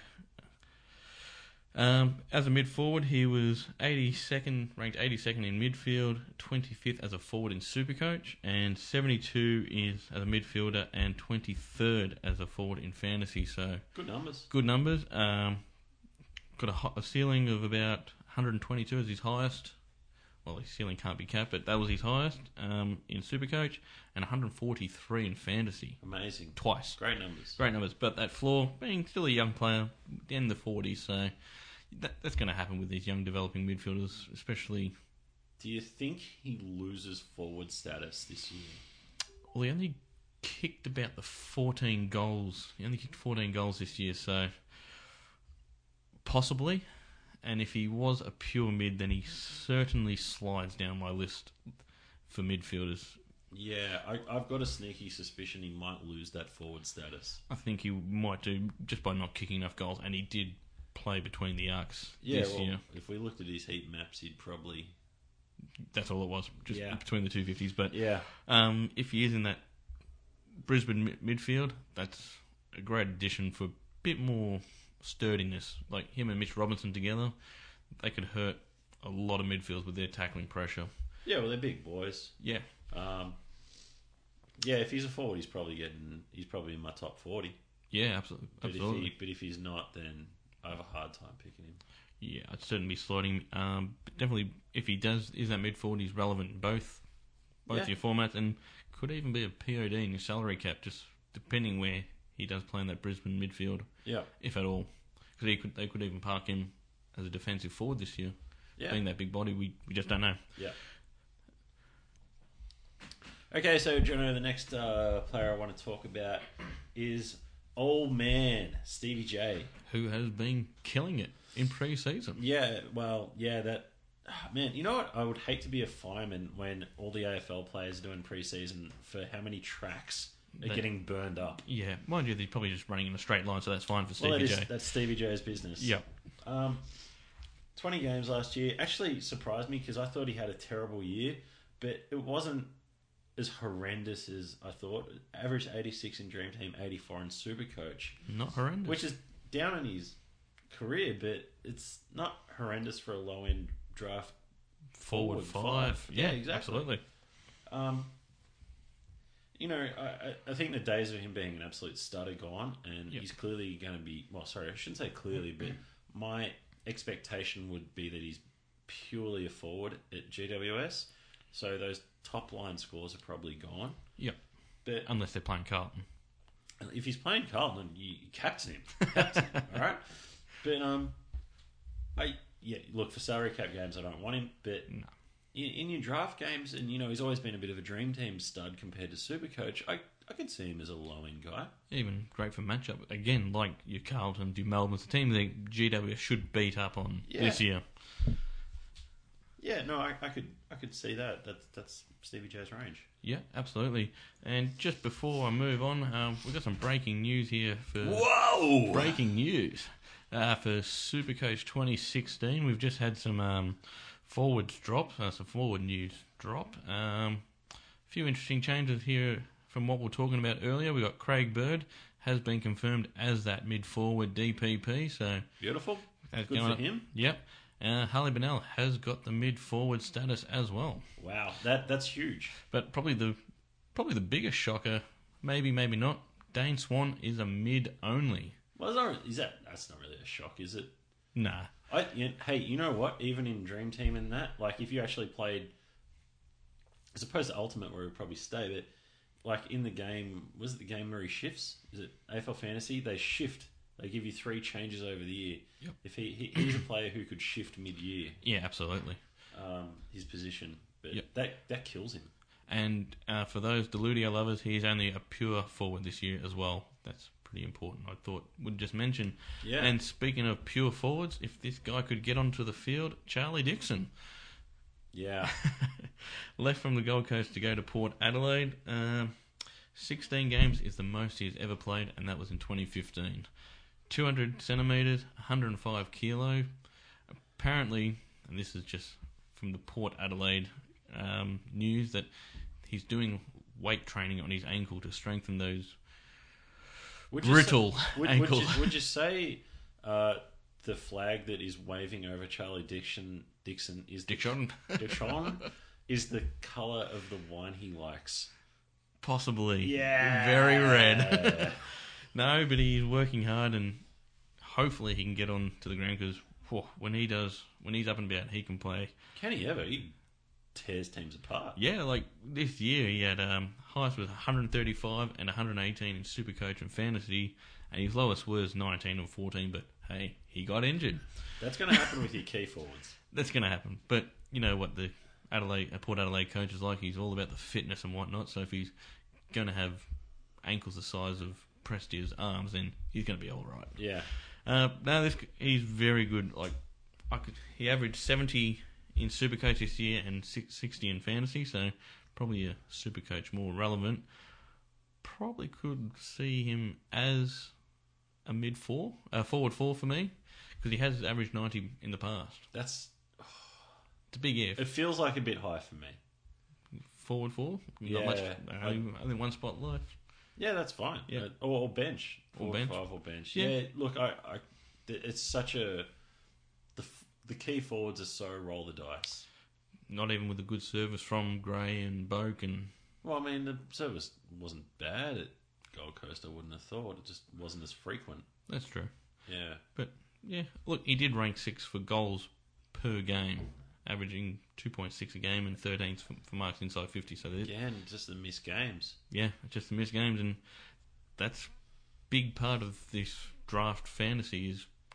Um, as a mid forward, he was eighty-second, ranked eighty-second in midfield, twenty-fifth as a forward in Supercoach, and seventy-two is as a midfielder and twenty-third as a forward in fantasy. So Good numbers. good numbers. Um, got a, ho- a ceiling of about one hundred twenty-two as his highest. Well, his ceiling can't be capped, but that was his highest um, in Supercoach, and one hundred forty-three in fantasy Amazing. twice. Great numbers. Great numbers, but that floor, being still a young player, in the forties, so that, that's going to happen with these young developing midfielders, especially. Do you think he loses forward status this year? Well, he only kicked about the fourteen goals. He only kicked fourteen goals this year, so possibly. And if he was a pure mid, then he certainly slides down my list for midfielders. Yeah, I, I've got a sneaky suspicion he might lose that forward status. I think he might do just by not kicking enough goals, and he did play between the arcs Yeah, this well, year. if we looked at his heat maps, he'd probably... That's all it was, just Yeah. between the two fifties. But Yeah. um, if he is in that Brisbane mi- midfield, that's a great addition for a bit more sturdiness. Like him and Mitch Robinson together, they could hurt a lot of midfields with their tackling pressure. Yeah, well, they're big boys. Yeah, Um, yeah, if he's a forward, he's probably getting... He's probably in my top forty. yeah, absolutely, But absolutely. if he, but if he's not, then I have a hard time picking him. Yeah, I'd certainly be sliding. Um, but definitely, if he does is that mid forward, he's relevant in both both Yeah. your formats, and could even be a P O D in your salary cap, just depending where he does play in that Brisbane midfield, Yeah. if at all. Because he could, they could even park him as a defensive forward this year. Yeah. Being that big body, we, we just don't know. Yeah. Okay, so Jono, the next uh, player I want to talk about is old man Stevie J. Who has been killing it in pre-season. Yeah, well, yeah, that... Man, you know what? I would hate to be a fireman when all the A F L players are doing pre-season for how many tracks are They- getting burned up. Yeah, mind you, they're probably just running in a straight line, so that's fine for Stevie Well, that J. is, that's Stevie J's business. Yep. Um, twenty games last year actually surprised me because I thought he had a terrible year, but it wasn't as horrendous as I thought. Averaged eighty-six in Dream Team, eighty-four in Supercoach, Not horrendous. which is down in his career, but it's not horrendous for a low-end draft. forward, forward five. five. Yeah, Yeah, exactly. absolutely. Um, you know, I, I- I think the days of him being an absolute stud are gone, and Yep. he's clearly going to be. Well, sorry, I shouldn't say clearly, but my expectation would be that he's purely a forward at G W S. So those top line scores are probably gone. Yep. But Unless they're playing Carlton. if he's playing Carlton, you, you captain him, captain him, all right. But um, I yeah, look for salary cap games. I don't want him, but. No. In, in your draft games, and you know he's always been a bit of a dream team stud compared to Supercoach. I I could see him as a low end guy. Even great for matchup. Again, like your Carlton, your Melbourne's the team that G W S should beat up on Yeah. this year. Yeah, no, I, I could I could see that. That's that's Stevie J's range. Yeah, absolutely. And just before I move on, um, we've got some breaking news here for Whoa! breaking news uh, for Supercoach twenty sixteen. We've just had some um, forwards drop, uh, some forward news drop. Um, a few interesting changes here from what we were talking about earlier. We got Craig Bird has been confirmed as that mid forward D P P. So Beautiful. that's Good going for up. him. Yep. Uh, Harley Bennell has got the mid forward status as well. Wow, that that's huge. But probably the probably the biggest shocker, maybe maybe not. Dane Swan is a mid only. Well, is that, is that that's not really a shock, is it? Nah. I you know, hey, you know what? Even in Dream Team and that, like if you actually played, as opposed to Ultimate where he would probably stay, but like in the game, was it the game where he shifts? Is it A F L Fantasy? They shift. They give you three changes over the year. Yep. If he, he he's a player who could shift mid-year, Yeah, absolutely. um, his position, but Yep. that that kills him. And uh, for those Deludio lovers, he's only a pure forward this year as well. That's pretty important. I thought would just mention. Yeah. And speaking of pure forwards, if this guy could get onto the field, Charlie Dixon Yeah, left from the Gold Coast to go to Port Adelaide. Um, sixteen games is the most he's ever played, and that was in twenty fifteen. two hundred centimetres, one hundred five kilo. Apparently, and this is just from the Port Adelaide um, news, that he's doing weight training on his ankle to strengthen those would you brittle say, would, ankle. Would you, would you say uh, the flag that is waving over Charlie Dixon Dixon is the, Dixon? Dixon is the colour of the wine he likes? Possibly. Yeah, Very red. No, but he's working hard, and hopefully he can get on to the ground because when he does, when he's up and about, he can play. Can he ever? He tears teams apart. Yeah, like this year he had um, highest was one hundred thirty-five and one hundred eighteen in Supercoach and Fantasy, and his lowest was nineteen and fourteen. But hey, he got injured. That's going to happen with your key forwards. That's going to happen. But you know what the Adelaide, uh, Port Adelaide coach is like. He's all about the fitness and whatnot. So if he's going to have ankles the size of Presti's arms, then he's going to be all right. Yeah. Uh, no, this he's very good. Like I could, he averaged seventy in Supercoach this year and sixty in Fantasy, so probably a Supercoach more relevant. Probably could see him as a mid four, a forward four for me, because he has averaged ninety in the past. That's It's a big if. it feels like a bit high for me. Forward four, not Yeah, much. I- Only, only one spot left. Yeah, that's fine. Yeah. Uh, or, or bench. Or Four, bench. Five or bench. Yeah. Yeah. Look, I, I, th- it's such a the f- the key forwards are so roll the dice. Not even with a good service from Gray and Boak and Well, I mean, the service wasn't bad at Gold Coast. I wouldn't have thought it just wasn't as frequent. that's true. Yeah. But yeah, look, he did rank six for goals per game, averaging two point six a game and thirteenth for, for marks inside fifty. So yeah, Again, just the missed games. yeah, just the missed games, and that's big part of this draft fantasy is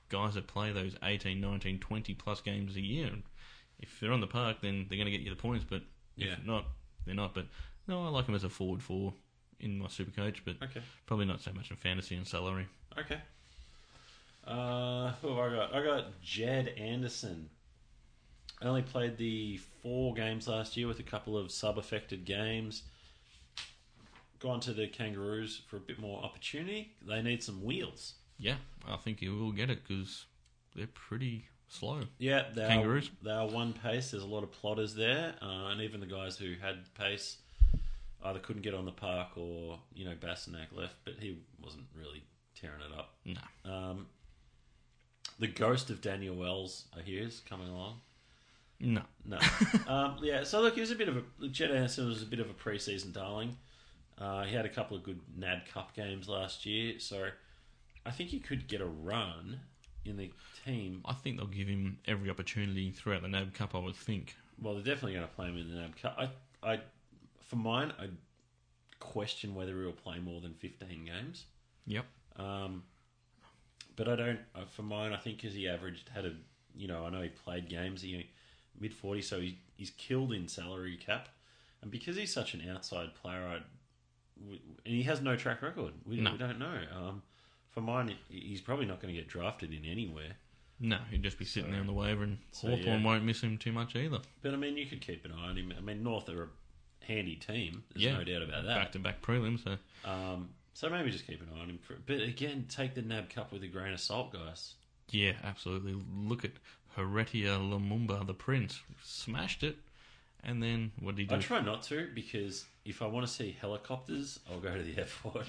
guys that play those eighteen, nineteen, twenty plus games a year. And if they're on the park, then they're going to get you the points. But if Yeah. not, they're not. But no, I like him as a forward four in my super coach, but Okay. probably not so much in fantasy and salary. Okay. Uh, who have I got? I got Jed Anderson. I only played the four games last year with a couple of sub-affected games. Gone to the Kangaroos for a bit more opportunity. They need some wheels. Yeah, I think he will get it because they're pretty slow. Yeah, they Kangaroos. Are, they are one pace. There's a lot of plotters there, uh, and even the guys who had pace either couldn't get on the park or, you know, Bassanak left, but he wasn't really tearing it up. No. Um, the ghost of Daniel Wells, I hear, is coming along. No. No. um, yeah, so look, he was a bit of a... Jed Anderson was a bit of a pre-season darling. Uh, he had a couple of good N A B Cup games last year, so I think he could get a run in the team. I think they'll give him every opportunity throughout the N A B Cup, I would think. Well, they're definitely going to play him in the N A B Cup. I, I, for mine, I question whether he'll play more than fifteen games. Yep. Um, but I don't. Uh, for mine, I think because he averaged had a, you know, I know he played games. He mid forty, so he, he's killed in salary cap, and because he's such an outside player, I, we, and he has no track record. We, No. we don't know. Um, for mine, he's probably not going to get drafted in anywhere. No, he'd just be sitting So- there on the waiver, and so, Hawthorn yeah. won't miss him too much either. But I mean, you could keep an eye on him. I mean, North are a handy team. There's Yeah. no doubt about that. Back to back prelims, so Um, so maybe just keep an eye on him. For, but again, take the N A B Cup with a grain of salt, guys. yeah, absolutely. Look at Heretia Lumumba, the Prince, smashed it, and then what did he I do? try not to because if I want to see helicopters, I'll go to the airport.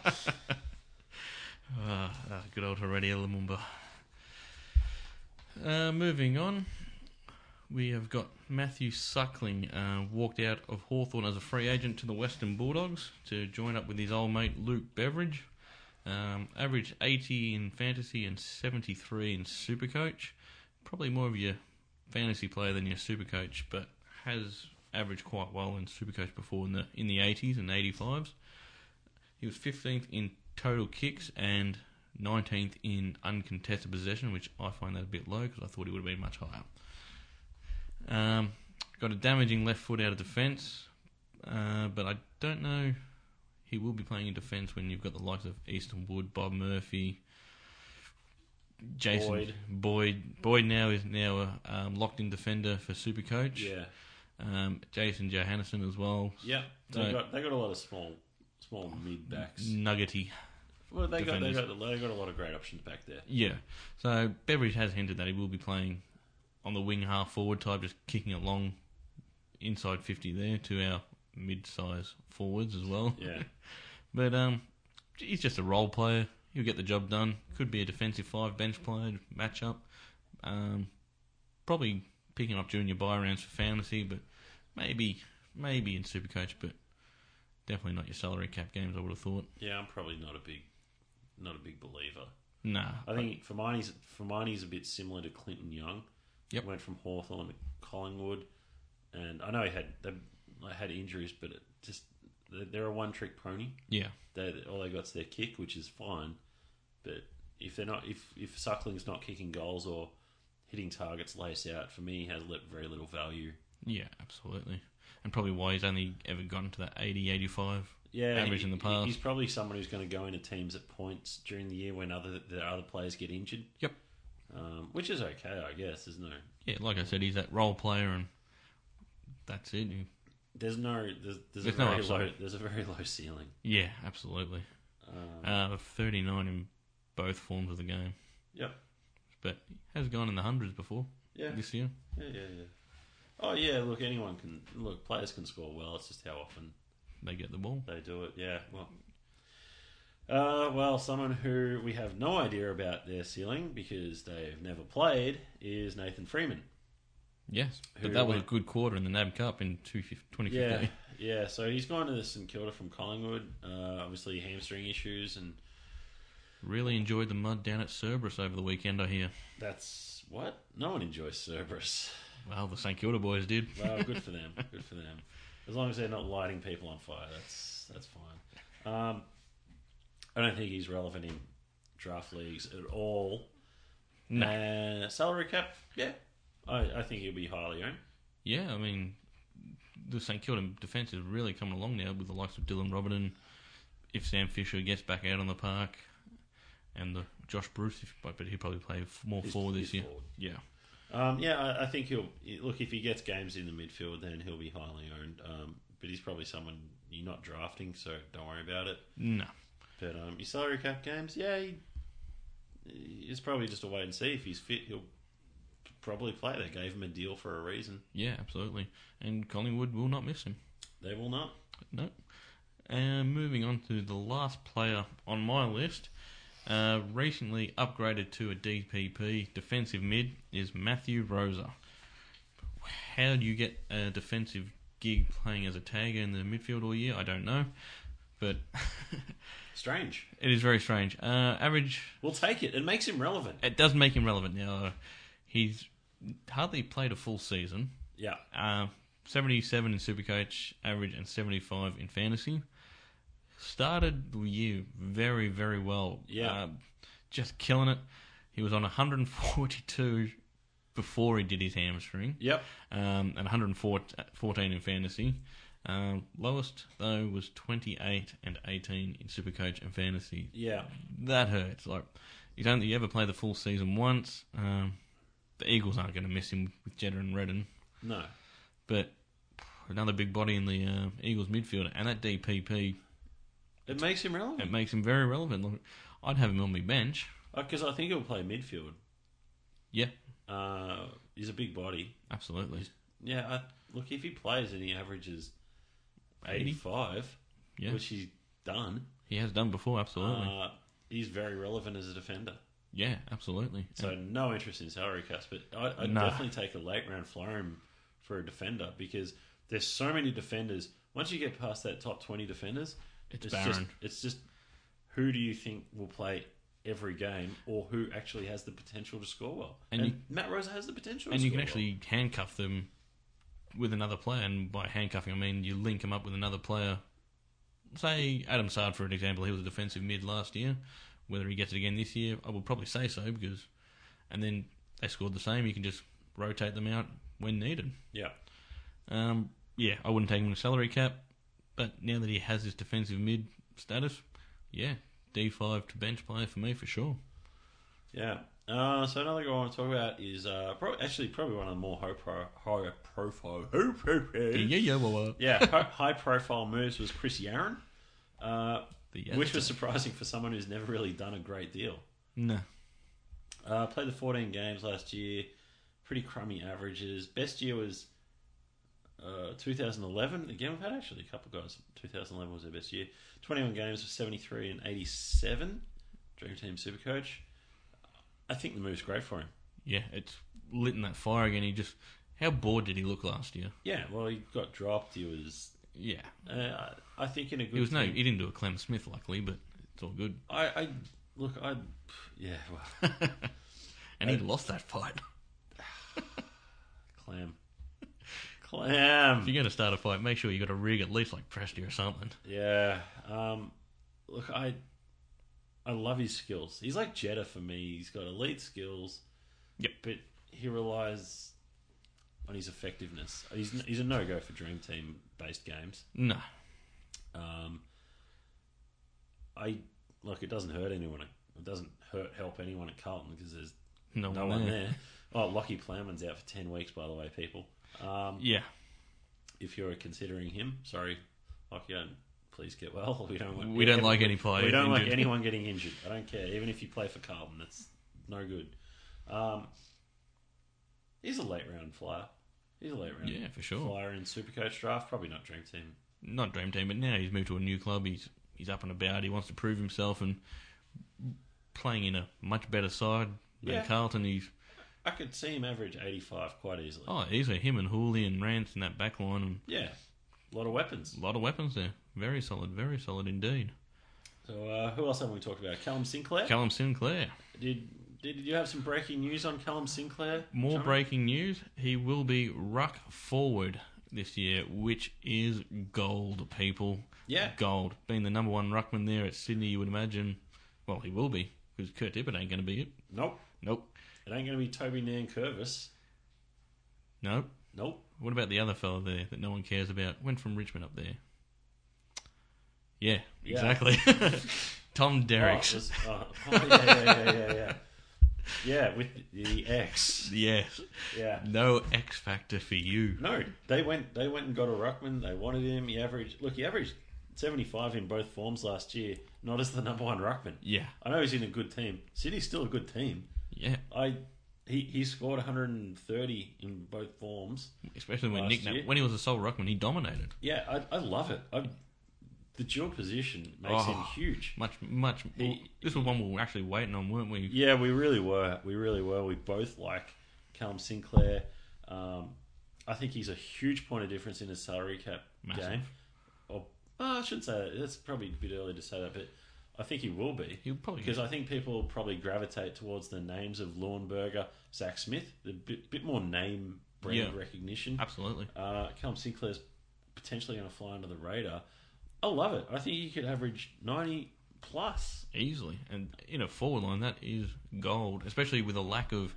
Ah, ah, good old Heredia Lumumba. Uh, moving on, we have got Matthew Suckling uh, walked out of Hawthorn as a free agent to the Western Bulldogs to join up with his old mate Luke Beveridge. Um, averaged eighty in fantasy and seventy-three in Supercoach. Probably more of your fantasy player than your Supercoach, but has averaged quite well in Supercoach before in the in the eighties and eighty-fives. He was fifteenth in total kicks and nineteenth in uncontested possession, which I find that a bit low because I thought he would have been much higher. Um, got a damaging left foot out of defence, uh, but I don't know. He will be playing in defence when you've got the likes of Easton Wood, Bob Murphy, Jason Boyd. Boyd. Boyd now is now a um, locked-in defender for Supercoach. Yeah, Um, Jason Johannesson as well. yeah. They So- got they got a lot of small small mid backs. Nuggety. Well, they got they defenders. got they got a lot of great options back there. Yeah. So Beveridge has hinted that he will be playing on the wing half forward type, just kicking it long inside fifty there to our mid-size forwards as well. Yeah, But um, he's just a role player. He'll get the job done. Could be a defensive five bench player matchup. Um, probably picking up junior buy rounds for fantasy, but maybe maybe in Supercoach, but definitely not your salary cap games. I would have thought. yeah. I'm probably not a big not a big believer. Nah, I think for mine, he's for mine he's a bit similar to Clinton Young. Yep. Went from Hawthorn to Collingwood, and I know he had they I had injuries, but it just they're- they're a one trick pony. yeah, They all they got's their kick, which is fine. But if they're not, if if Suckling's not kicking goals or hitting targets lace out, for me, he has li- very little value. yeah, absolutely. And probably why he's only ever gotten to that eighty, eighty-five Yeah, average he- in the he- past. He's probably someone who's going to go into teams at points during the year when other the other players get injured. Yep. Um, which is okay, I guess. There's no, Yeah, like I said, he's that role player, and that's it. He- there's no, there's, there's, There's a no very upside. low, there's a very low ceiling. Yeah, absolutely. Um, Uh, thirty-nine in both forms of the game, yep. but has gone in the hundreds before Yeah. this year. Yeah, yeah, yeah. Oh yeah, look, anyone can look. Players can score well. It's just how often They get the ball. they do it. Yeah. Well. Uh, well, someone who we have no idea about their ceiling because they've never played is Nathan Freeman. Yes, Who but that was a went- good quarter in the N A B Cup in twenty fifteen. Yeah, yeah. So he's gone to the St Kilda from Collingwood. Uh, obviously hamstring issues, and Really enjoyed the mud down at Cerberus over the weekend, I hear. that's what no one enjoys Cerberus. Well, the St Kilda boys did. Well, good for them. Good for them. As long as they're not lighting people on fire, that's that's fine. Um, I don't think he's relevant in draft leagues at all. No. Uh, salary cap, yeah. I, I think he'll be highly owned. Yeah, I mean, the St Kilda defence is really coming along now with the likes of Dylan Robertson. If Sam Fisher gets back out on the park, and the Josh Bruce, if, but he'll probably play more He's- forward he's this year. forward. Yeah. Um, yeah, I, I think he'll look if he gets games in the midfield, then he'll be highly owned. Um, but he's probably someone you're not drafting, so don't worry about it. No. But um, your salary cap games, yeah, he, it's probably just a wait and see. If he's fit, he'll probably play. They gave him a deal for a reason. Yeah, absolutely. And Collingwood will not miss him. They will not. No. And moving on to the last player on my list, uh, recently upgraded to a D P P defensive mid is Matthew Rosa. How do you get a defensive gig playing as a tagger in the midfield all year? I don't know, but Strange. it is very strange. Uh, average. We'll take it. It makes him relevant. It does make him relevant now. Uh, he's hardly played a full season. Yeah. Uh, seventy-seven in Supercoach average and seventy-five in fantasy. Started the year very, very well. Yeah. Uh, just killing it. He was on one hundred forty-two before he did his hamstring. Yep. Um, and one hundred fourteen in fantasy. Um, lowest, though, was twenty-eight and eighteen in Supercoach and fantasy. Yeah. That hurts. Like, he's only ever played the full season once. Um, the Eagles aren't going to miss him with Jeddah and Redden. No. But another big body in the uh, Eagles midfield, and that D P P, It makes him relevant. it makes him very relevant. Look, I'd have him on my bench. Because I think he'll play midfield. Yeah, Uh, he's a big body. absolutely. Yeah, I, look, if he plays and he averages eighty? eighty-five, Yeah, which he's done, he has done before. Absolutely. uh, he's very relevant as a defender. yeah, absolutely. So no interest in salary cuts, but I, I'd No. definitely take a late round Florham for a defender because there's so many defenders. Once you get past that top twenty defenders, It's just barren. it's just who do you think will play every game or who actually has the potential to score well? And And, you- Matt Rosa has the potential, And to you score can actually handcuff them with another player, and by handcuffing I mean you link them up with another player. Say Adam Sard, for an example, he was a defensive mid last year. Whether he gets it again this year, I would probably say so, because and then they scored the same. You can just rotate them out when needed. well. Yeah. Um, yeah, I wouldn't take him in a salary cap, but now that he has his defensive mid status, yeah, D five to bench player for me for sure. Yeah. Uh, so another guy I want to talk about is uh, pro- actually probably one of the more high, pro- high profile, high profile, Yeah, yeah, well, uh, yeah, high, high profile moves was Chris Yarron, uh, the, which was surprising for someone who's never really done a great deal. no, Uh, played the fourteen games last year, pretty crummy averages. Best year was uh, two thousand eleven. Again, we've had actually a couple of guys. two thousand eleven was their best year. twenty-one games for seventy-three and eighty-seven. Dream Team Supercoach. I think the move's great for him. yeah, it's lit in that fire again. He just how bored did he look last year? Yeah, well, he got dropped. He was, Yeah, uh, I think, in a good. he was no, team. he didn't do a Clem Smith, luckily, but it's all good. I, I look, I, yeah, well, And he I- lost that fight. Clam, Clam. If you're going to start a fight, make sure you got a rig at least like Presti or something. Yeah. Um, look, I I love his skills. He's like Jeddah for me. He's got elite skills. Yep. But he relies on his effectiveness. He's he's a no go for Dream Team based games. No, Um, I look. It doesn't hurt anyone. It doesn't hurt help anyone at Carlton because there's no, no one one there. there. Oh, Lockie Plowman's out for ten weeks, by the way, people. Um, Yeah, If you're considering him, sorry, Lockie, um, please get well. We don't. Want, we don't like any players. We don't like injured. anyone getting injured. I don't care. Even if you play for Carlton, that's no good. Um, he's a late round flyer. He's a late round Yeah, for sure. flyer in Supercoach draft. Probably not Dream Team. Not Dream Team, but now he's moved to a new club. He's he's up and about. He wants to prove himself and playing in a much better side than Yeah. Carlton. He's I could see him average eighty-five quite easily. oh, easily him and Hooley and Rance in that back line, and Yeah, a lot of weapons. a lot of weapons there. Very solid, very solid indeed. So uh, who else haven't we talked about? Callum Sinclair. Callum Sinclair. Did did you have some breaking news on Callum Sinclair? More Johnny? breaking news. He will be ruck forward this year, which is gold, people. Yeah. Gold. Being the number one ruckman there at Sydney, you would imagine, well, he will be, because Kurt Tippett ain't going to be it. Nope. Nope. It ain't going to be Toby Nankervis. Nope. Nope. What about the other fella there that no one cares about? Went from Richmond up there. Yeah, Yeah. exactly. Tom Derricks. Oh, it was- oh, oh, yeah, yeah, yeah, yeah, yeah. Yeah, with the, the X. Yes. Yeah. No X factor for you. No, they went. They went and got a ruckman. They wanted him. He averaged. Look, he averaged seventy-five in both forms last year. Not as the number one ruckman. Yeah. I know he's in a good team. City's still a good team. Yeah. I. He, he scored one hundred thirty in both forms. Especially when Last Nick year. when he was a sole ruckman, he dominated. Yeah, I, I love it. I, the dual position makes him Oh. huge. Much, much. He- this was one we were actually waiting on, weren't we? Yeah, we really were. We really were. We both like Callum Sinclair. Um, I think he's a huge point of difference in a salary cap Massive. game. Or oh, I shouldn't say that. It's probably a bit early to say that, but I think he will be. He'll probably Because I think people will probably gravitate towards the names of Leuenberger, Zach Smith, a bit, bit more name brand Yeah. recognition. absolutely. Uh, Callum Sinclair's potentially going to fly under the radar. I love it. I think he could average ninety plus. Easily. And in a forward line, that is gold, especially with a lack of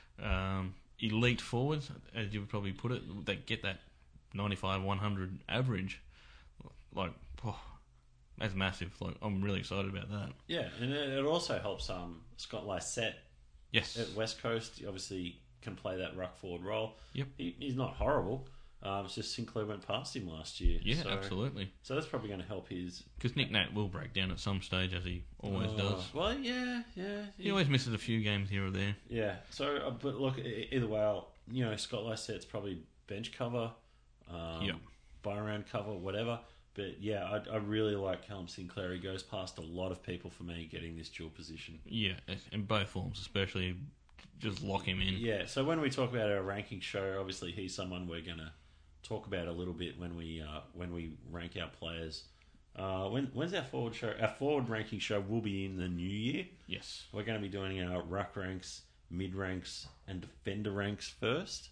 um, elite forwards, as you would probably put it, that get that ninety-five, one hundred average. Like, oh, that's massive. Like, I'm really excited about that. Yeah, and it, it also helps um, Scott Lysette Yes. at West Coast. He obviously can play that ruck forward role. Yep. He, he's not horrible. Um, it's just Sinclair went past him last year. Yeah, so, absolutely. So that's probably going to help his... Because Nick Nat will break down at some stage, as he always Oh, does. Well, yeah, yeah. He always misses a few games here or there. Yeah, so, uh, but look, e- either way, I'll- you know, Scott Lysette's probably bench cover, um, Yep. buy around cover, whatever. But yeah, I, I really like Callum Sinclair. He goes past a lot of people for me getting this dual position. Yeah, in both forms, especially. Just lock him in. Yeah, so when we talk about our ranking show, obviously he's someone we're going to talk about a little bit when we uh, when we rank our players. Uh, when when's our forward show? Our forward ranking show will be in the new year. Yes. We're going to be doing our ruck ranks, mid ranks, and defender ranks first.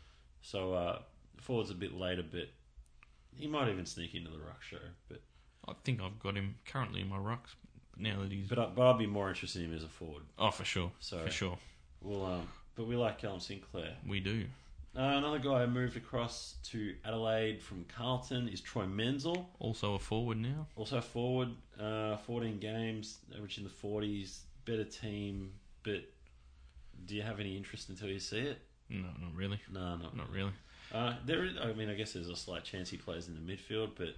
So uh, forward's a bit later, but he might even sneak into the ruck show. But I think I've got him currently in my rucks, now that he's... but, I, but I'd be more interested in him as a forward. Oh, for sure. So- for sure. We'll um, but we like Callum Sinclair. We do. Uh, another guy who moved across to Adelaide from Carlton is Troy Menzel. Also a forward now. Also forward, uh, fourteen games, average in the forties, better team. But do you have any interest until you see it? No, not really. No, not Not really. Uh, there is, I mean, I guess there's a slight chance he plays in the midfield, but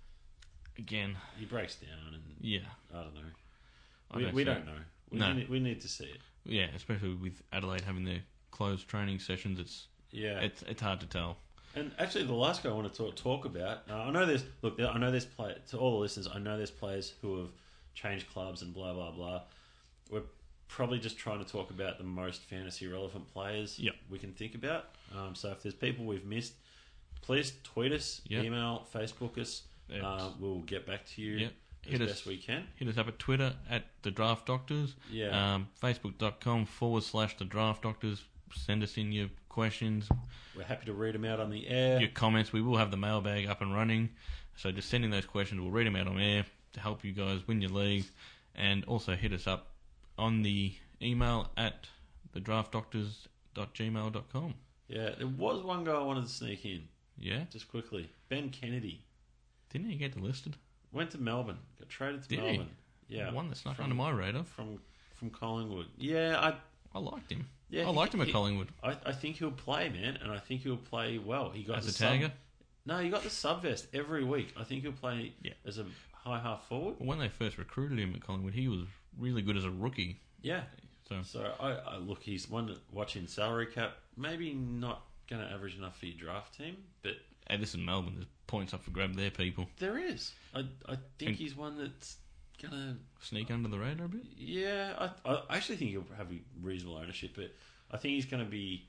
Again, he breaks down, and yeah. I don't know. I We, don't we see don't it. know. We, No. need, we need to see it. Yeah, especially with Adelaide having their closed training sessions, it's Yeah, it's it's hard to tell. and actually, the last guy I want to talk, talk about, uh, I know there's look, there- I know there's play to all the listeners. I know there's players who have changed clubs and blah blah blah. We're probably just trying to talk about the most fantasy relevant players Yep. we can think about. Um, so if there's people we've missed, please tweet us, Yep. email, Facebook us. It's- Uh, we'll get back to you Yep. as Hit us. best we can. Hit us up at Twitter at the Draft Doctors. Yeah. Um, Facebook.com forward slash the Draft Doctors. Send us in your questions, We're happy to read them out on the air. your comments. We will have the mailbag up and running. So just send in those questions. We'll read them out on air to help you guys win your league. And also hit us up on the email at the draft doctors dot gmail dot com. Yeah, there was one guy I wanted to sneak in, Yeah? just quickly. Ben Kennedy. Didn't he get listed? Went to Melbourne. Got traded to Did he? Melbourne. Yeah. One that snuck from, under my radar. From from Collingwood. Yeah, I I liked him. Yeah, I he- liked him at he- Collingwood. I, I think he'll play, man, and I think he'll play well. He got As the a sub- tagger? No, he got the sub vest every week. I think he'll play Yeah. as a high half forward. Well, when they first recruited him at Collingwood, he was really good as a rookie. Yeah. So So I, I look, he's one that watching salary cap. Maybe not going to average enough for your draft team, but hey, this is Melbourne. There's points up for grab there, people. there is. I I think And- he's one that's gonna. Sneak under the radar a bit. Yeah, I, I actually think he'll have a reasonable ownership, but I think he's going to be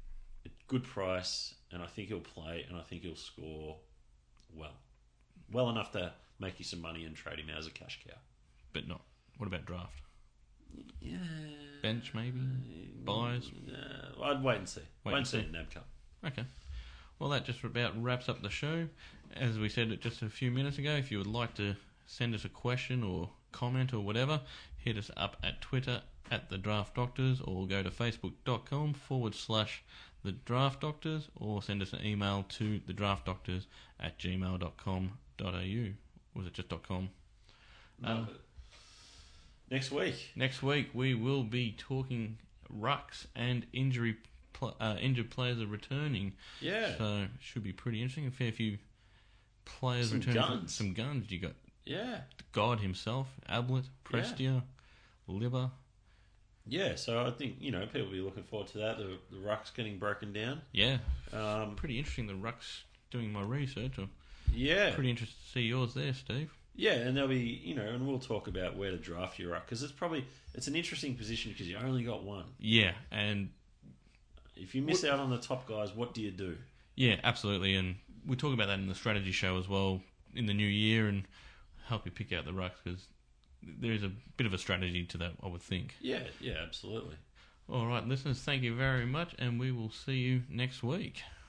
a good price, and I think he'll play, and I think he'll score well, well enough to make you some money and trade him out as a cash cow. But not. What about draft? Yeah, Bench, maybe? Buys? Uh, I'd wait and see. Wait, and and see see. at N A B Cup. Okay. Well, that just about wraps up the show. As we said just a few minutes ago, if you would like to send us a question or comment or whatever, hit us up at Twitter at The Draft Doctors, or go to facebook.com forward slash The Draft Doctors, or send us an email to thedraftdoctors at gmail dot com dot a u. Was it just .com? No, Um, next week. Next week we will be talking rucks and injury pl- uh, injured players are returning. Yeah. So it should be pretty interesting. A fair few players Some returning. guns. Some guns. You got Yeah. God himself, Ablett, Prestia, Libba. Yeah, so I think, you know, people will be looking forward to that. The, the ruck's getting broken down. Yeah. Um, Pretty interesting. The rucks doing my research. I'm yeah. pretty interested to see yours there, Steve. Yeah, and there'll be, you know, and we'll talk about where to draft your ruck, because it's probably, it's an interesting position because you only got one. Yeah, and If you miss out on the top guys, what do you do? yeah, absolutely. And we talk about that in the strategy show as well in the new year, and help you pick out the rucks, because there is a bit of a strategy to that, I would think. Yeah, yeah, absolutely. All right, listeners, thank you very much, and we will see you next week.